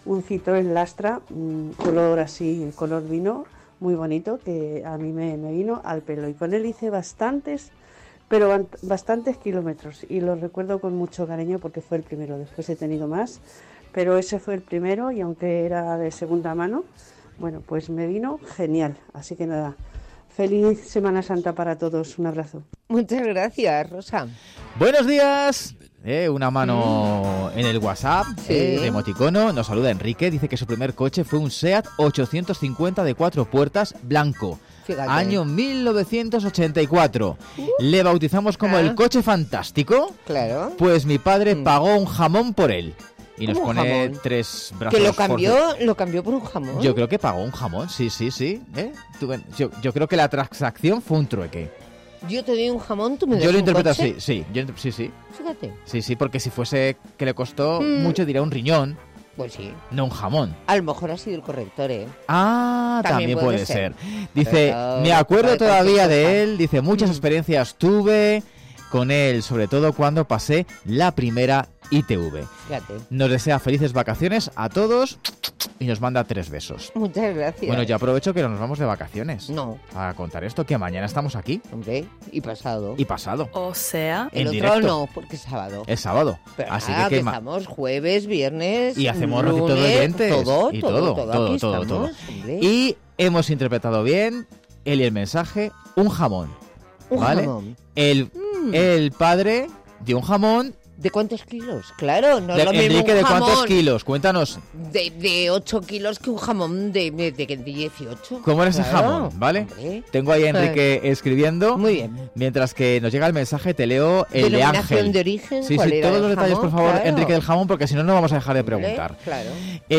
un Citroën Lastra, un color así, color vino, muy bonito, que a mí me, me vino al pelo. Y con él hice bastantes, pero bastantes kilómetros. Y lo recuerdo con mucho cariño porque fue el primero. Después he tenido más, pero ese fue el primero y aunque era de segunda mano, bueno, pues me vino genial. Así que nada, feliz Semana Santa para todos. Un abrazo. Muchas gracias, Rosa. Buenos días. Eh, una mano mm. en el WhatsApp, sí. eh, de emoticono. Nos saluda Enrique. Dice que su primer coche fue un SEAT ochocientos cincuenta de cuatro puertas blanco. Fíjate. Año mil novecientos ochenta y cuatro. Uh. Le bautizamos como ah. el coche fantástico. Claro. Pues mi padre mm. pagó un jamón por él. Y nos pone jamón? tres brazos. ¿Que lo cambió, lo cambió por un jamón? Yo creo que pagó un jamón, sí, sí, sí. ¿Eh? Tú, yo, yo creo que la transacción fue un trueque. Yo te doy un jamón, tú me das Yo lo un interpreto coche? así, sí, yo, sí, sí. Fíjate. Sí, sí, porque si fuese que le costó mm. mucho, diría un riñón. Pues sí. No un jamón. A lo mejor ha sido el corrector, ¿eh? Ah, también, también puede, puede ser. ser. Dice, Pero, me acuerdo todavía de él, dice, muchas mm. experiencias tuve con él, sobre todo cuando pasé la primera I T V. Fíjate. Nos desea felices vacaciones a todos y nos manda tres besos. Muchas gracias. Bueno, yo aprovecho que no nos vamos de vacaciones. No. Para contar esto, que mañana estamos aquí. Hombre, y pasado. Y pasado. O sea, el en otro directo. no, porque es sábado. Es sábado. Pero Así nada, que, que estamos jueves, viernes, y hacemos lunes, ratito de oyentes. Todo, y todo, todo, todo, todo, aquí todo, estamos, todo. Y hemos interpretado bien él y el mensaje, un jamón. Un ¿vale? jamón. El, mm. el padre dio un jamón. ¿De cuántos kilos? Claro, no de, es lo mismo Enrique, un ¿de jamón cuántos kilos? Cuéntanos. De, de ocho kilos que un jamón de, de, de dieciocho. ¿Cómo era ese claro. jamón? ¿Vale? Hombre. Tengo ahí a Enrique escribiendo. Muy bien. Mientras que nos llega el mensaje, te leo el de Ángel. ¿De origen? Sí, ¿Cuál sí, era todos los detalles, jamón? por favor, Claro. Enrique, del jamón, porque si no, no vamos a dejar de preguntar. ¿Vale? Claro.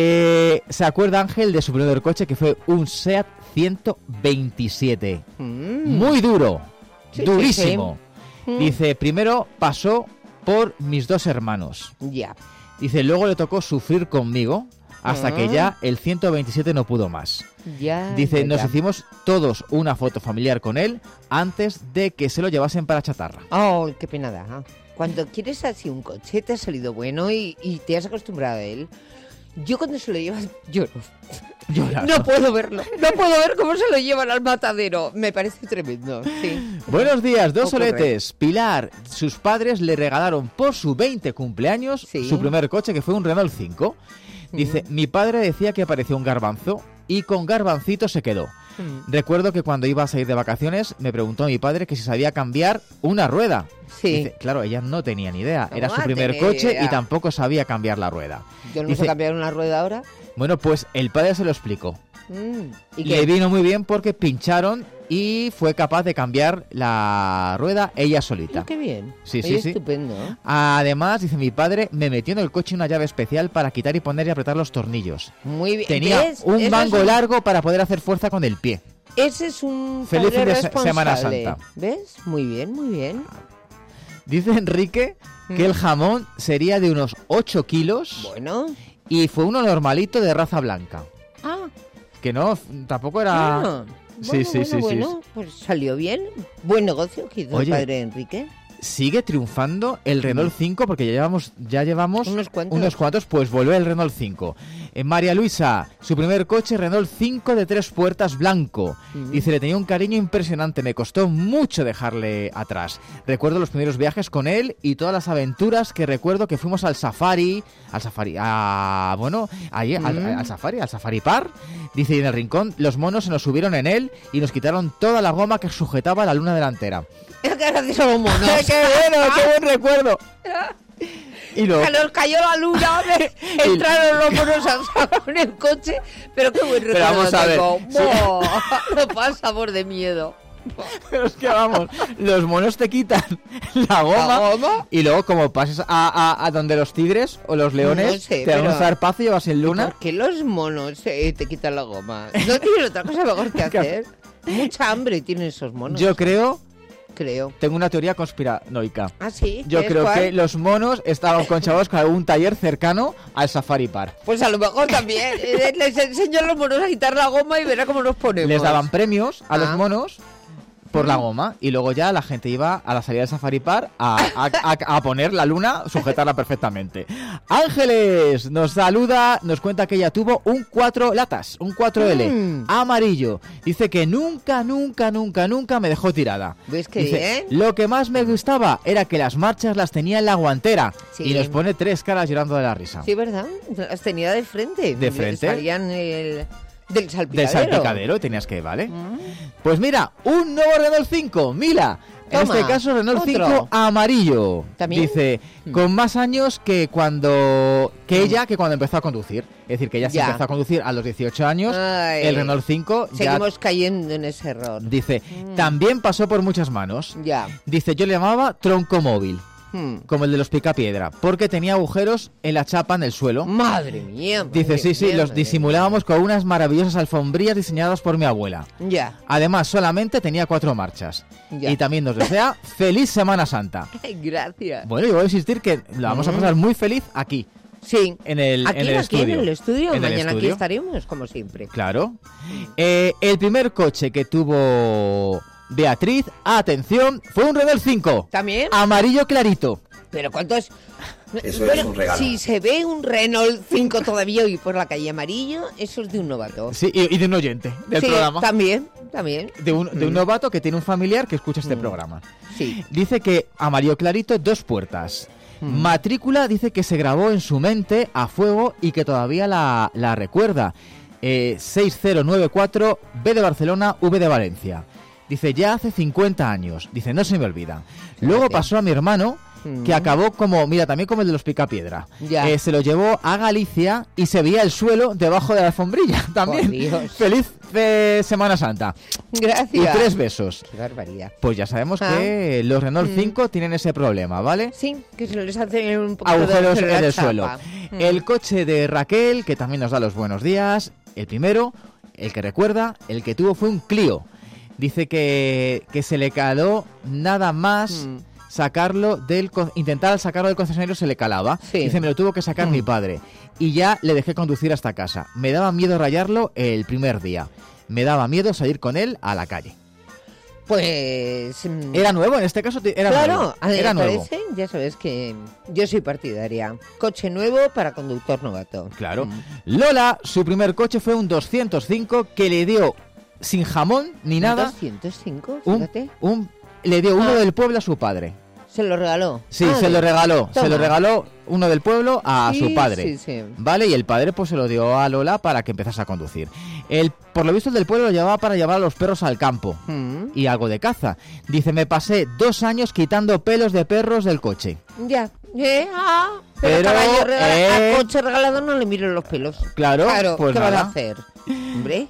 Eh, ¿Se acuerda Ángel de su primer coche, que fue un SEAT ciento veintisiete? Mm. Muy duro. Sí, durísimo. Sí, sí. Dice, primero pasó por mis dos hermanos. Ya. Dice, luego le tocó sufrir conmigo hasta uh-huh. que ya el ciento veintisiete no pudo más. Ya. Dice, ya, nos ya. hicimos todos una foto familiar con él antes de que se lo llevasen para chatarra. Oh, qué pena da. Cuando quieres así un coche, te ha salido bueno y, y te has acostumbrado a él. Yo cuando se lo llevas, lloro. Llorando. No puedo verlo. No puedo ver cómo se lo llevan al matadero. Me parece tremendo. Sí. Buenos días, dos Ocurre. soletes. Pilar, sus padres le regalaron por su veinte cumpleaños sí. su primer coche, que fue un Renault cinco. Dice, mm. mi padre decía que parecía un garbanzo y con garbancito se quedó. Mm. Recuerdo que cuando iba a salir de vacaciones me preguntó a mi padre que si sabía cambiar una rueda. Sí. Dice, claro, ella no tenía ni idea. No Era su primer coche idea. Y tampoco sabía cambiar la rueda. Yo no Dice, sé cambiar una rueda ahora. Bueno, pues el padre se lo explicó. Mm. ¿Y Le qué? vino muy bien porque pincharon y fue capaz de cambiar la rueda ella solita. Oh, qué bien. Sí, Oye, sí, sí. Estupendo. Además, dice mi padre, me metió en el coche una llave especial para quitar y poner y apretar los tornillos. Muy bien. Tenía ¿Ves? un Eso mango es un... largo para poder hacer fuerza con el pie. Ese es un Feliz padre fin de responsable. Semana Santa. ¿Ves? Muy bien, muy bien. Dice Enrique mm. que el jamón sería de unos ocho kilos. Bueno. Y fue uno normalito de raza blanca. Ah. Que no, tampoco era... Ah. Sí, bueno, sí, bueno, sí, bueno, sí. Pues salió bien. Buen negocio que hizo Oye, el padre Enrique. Sigue triunfando el Renault cinco porque ya llevamos, ya llevamos unos cuantos. unos cuantos, pues vuelve el Renault cinco. Eh, María Luisa, su primer coche Renault cinco de tres puertas blanco. Uh-huh. Dice, le tenía un cariño impresionante, me costó mucho dejarle atrás. Recuerdo los primeros viajes con él y todas las aventuras que recuerdo que fuimos al safari, al safari, a, bueno, ahí, uh-huh. al, al safari, al safari par. Dice, y en el rincón los monos se nos subieron en él y nos quitaron toda la goma que sujetaba la luna delantera. Gracias a los monos. ¡Qué bueno! ¡Qué buen recuerdo! Y luego, que nos cayó la luna, entraron los monos a en el coche, pero qué buen recuerdo. Pero vamos a ver. Sí. No pasa sabor de miedo. Pero es que vamos, los monos te quitan la goma, ¿La goma? Y luego como pases a, a, a donde los tigres o los leones no sé, te dan pero... un zarpazo y vas en luna. ¿Por qué los monos eh, te quitan la goma? ¿No tienen otra cosa mejor que hacer? Mucha hambre tienen esos monos. Yo creo... Creo. Tengo una teoría conspiranoica. ¿Ah, sí? Yo creo cuál? que los monos estaban conchados con algún taller cercano al Safari Park. Pues a lo mejor también. Les enseño a los monos a quitar la goma y verá cómo nos ponemos. Les daban premios a ah. los monos por la goma, y luego ya la gente iba a la salida de Safari Park a, a, a, a poner la luna, sujetarla perfectamente. Ángeles nos saluda, nos cuenta que ella tuvo un cuatro latas, un cuatro ele, mm. amarillo. Dice que nunca, nunca, nunca, nunca me dejó tirada. ¿Ves qué Dice, bien? lo que más me gustaba era que las marchas las tenía en la guantera. Sí. Y nos pone tres caras llorando de la risa. Sí, ¿verdad? Las tenía de frente. De frente. Salían el... Del salpicadero. Del salpicadero tenías que, ¿vale? Mm. Pues mira, un nuevo Renault cinco, Mila. En Toma, este caso Renault otro. cinco amarillo. ¿También? Dice, con más años que cuando que ella que cuando empezó a conducir. Es decir, que ella se Ya. empezó a conducir a los dieciocho años. Ay, el Renault cinco Seguimos ya, cayendo en ese error. dice, Mm. también pasó por muchas manos. Ya. Dice, yo le llamaba tronco móvil. Hmm. Como el de los picapiedra, porque tenía agujeros en la chapa en el suelo. Madre mía. Madre Dice, sí, sí, mía, los madre disimulábamos con unas maravillosas alfombrillas diseñadas por mi abuela. mía. Ya. Además, solamente tenía cuatro marchas. Ya. Y también nos desea feliz Semana Santa. Ay, gracias. Bueno, yo voy a insistir que la vamos a pasar muy feliz aquí. Sí. En el, Aquí, en el aquí estudio. en el estudio. En el Mañana aquí estudio. estaremos, como siempre. Claro. Eh, el primer coche que tuvo Beatriz, atención, fue un Renault cinco. ¿También? Amarillo clarito. Pero ¿cuántos...? Eso Bueno, es un regalo. Si se ve un Renault cinco todavía hoy por la calle amarillo, eso es de un novato. Sí, y, y de un oyente del Sí, programa. también, también. De un, de un Mm. novato que tiene un familiar que escucha este programa. Sí. Dice que amarillo clarito, dos puertas. Mm. Matrícula dice que se grabó en su mente a fuego y que todavía la, la recuerda. Eh, seis cero nueve cuatro, B de Barcelona, V de Valencia. Dice, ya hace cincuenta años. Dice, no se me olvida. Luego pasó a mi hermano, que acabó como, mira, también como el de los picapiedra. Ya. Eh, se lo llevó a Galicia y se veía el suelo debajo de la alfombrilla también. Por Dios. Feliz eh, Semana Santa. Gracias. Y tres besos. Qué barbaridad. Pues ya sabemos Ah. que los Renault Mm. cinco tienen ese problema, ¿vale? Sí, que se les hace un poco de Agujeros agujero en en la el suelo. chapa. Mm. El coche de Raquel, que también nos da los buenos días. El primero, el que recuerda, el que tuvo fue un Clio. Dice que, que se le caló nada más Mm. sacarlo del... con- Intentar sacarlo del concesionario se le calaba. Sí. Dice, me lo tuvo que sacar Mm. mi padre. Y ya le dejé conducir hasta casa. Me daba miedo rayarlo el primer día. Me daba miedo salir con él a la calle. Pues... mm, Era nuevo, en este caso era claro, nuevo. a mí Era me nuevo. parece, ya sabes que yo soy partidaria. Coche nuevo para conductor novato. Claro. Mm. Lola, su primer coche fue un doscientos cinco que le dio sin jamón ni nada. doscientos cinco, Un, fíjate. un- le dio uno Ah. del pueblo a su padre. Se lo regaló. Sí, Ah, se lo regaló. Se toma. lo regaló uno del pueblo a Sí, su padre. sí, sí. Vale, y el padre pues se lo dio a Lola para que empezase a conducir. El, por lo visto el del pueblo lo llevaba para llevar a los perros al campo. Mm. Y algo de caza. Dice, me pasé dos años quitando pelos de perros del coche. Ya. Eh, ah, pero, Pero, caballo regala- eh, a coche regalado no le miro los pelos. Claro, Claro, pues ¿qué van a nada. hacer? Hombre.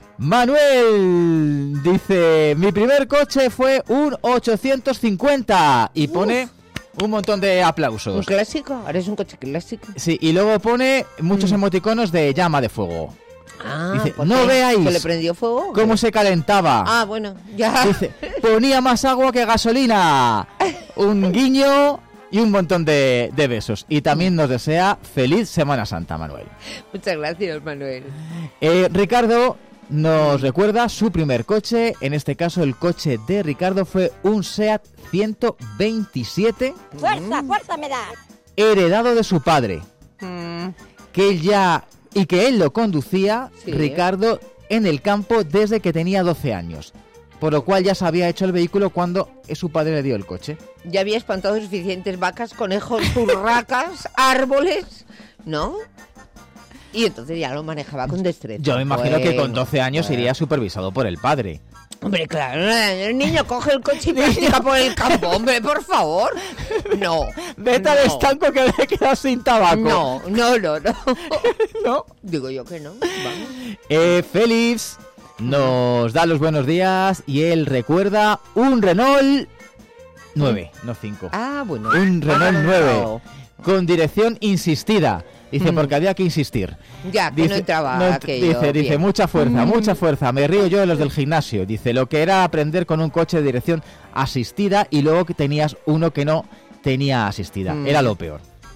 Manuel dice, mi primer coche fue un ochocientos cincuenta y pone un montón de ¿Un aplausos. clásico? ¿Ahora es un coche clásico? Sí, y luego pone muchos emoticonos de llama de fuego. Ah, Dice, ¿por no qué? veáis ¿Que le prendió fuego? cómo se calentaba. Ah, bueno, ya. Dice, ponía más agua que gasolina. Un guiño y un montón de, de besos. Y también nos desea feliz Semana Santa, Manuel. Muchas gracias, Manuel. Eh, Ricardo nos recuerda su primer coche. En este caso, el coche de Ricardo fue un SEAT ciento veintisiete. Fuerza, fuerza me da. Heredado de su padre. Mm. Que él ya... Y que él lo conducía, Sí. Ricardo, en el campo desde que tenía doce años. Por lo cual ya se había hecho el vehículo cuando su padre le dio el coche. Ya había espantado suficientes vacas, conejos, urracas, árboles, ¿no? Y entonces ya lo manejaba con destreza. Yo me imagino que con Bueno, doce años bueno. iría supervisado por el padre. Hombre, claro, el niño coge el coche y practica por el campo. Hombre, por favor. No. Vete al no. estanco que le quedas sin tabaco. No, no, no, no. ¿No? Digo yo que no. Vamos. Eh, Félix nos da los buenos días y él recuerda un Renault nueve, no cinco. Ah, bueno. Un Renault Ah, nueve no. con dirección insistida. Dice, Mm. porque había que insistir. Ya, que no entraba no ent- aquello dice, dice, bien. mucha fuerza, Mm. mucha fuerza. Me río yo de los del gimnasio. Dice, lo que era aprender con un coche de dirección asistida y luego que tenías uno que no tenía asistida. Mm. Era lo peor.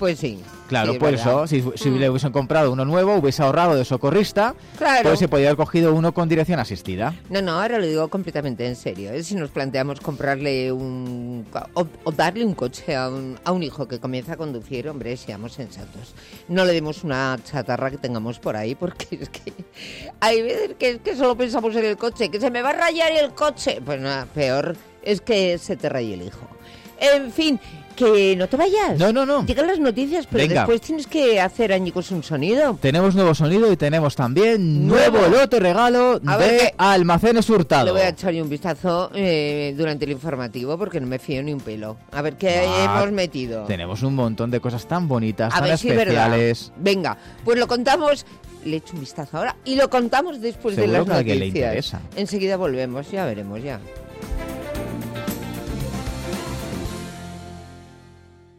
Pues sí. Claro, sí, por verdad. eso, si, si Mm. le hubiesen comprado uno nuevo, hubiese ahorrado de socorrista, Claro. pues se podía haber cogido uno con dirección asistida. No, no, ahora lo digo completamente en serio. ¿eh? Si nos planteamos comprarle un... O, o darle un coche a un, a un hijo que comienza a conducir, hombre, seamos sensatos. No le demos una chatarra que tengamos por ahí, porque es que hay veces que, es que solo pensamos en el coche, que se me va a rayar el coche. Pues nada, peor es que se te raye el hijo. En fin, que no te vayas. No, no, no. Llegan las noticias, pero Venga. después tienes que hacer, añicos, un sonido. Tenemos nuevo sonido y tenemos también nuevo, Nuevo. lote regalo A ver de qué- Almacenes Hurtado. Le voy a echar yo un vistazo eh, durante el informativo porque no me fío ni un pelo. A ver qué Ah, hemos metido. Tenemos un montón de cosas tan bonitas, A tan ver si es verdad. especiales. Venga, pues lo contamos. Le echo un vistazo ahora y lo contamos después de Seguro las que a alguien le noticias. interesa. Enseguida volvemos, ya veremos ya.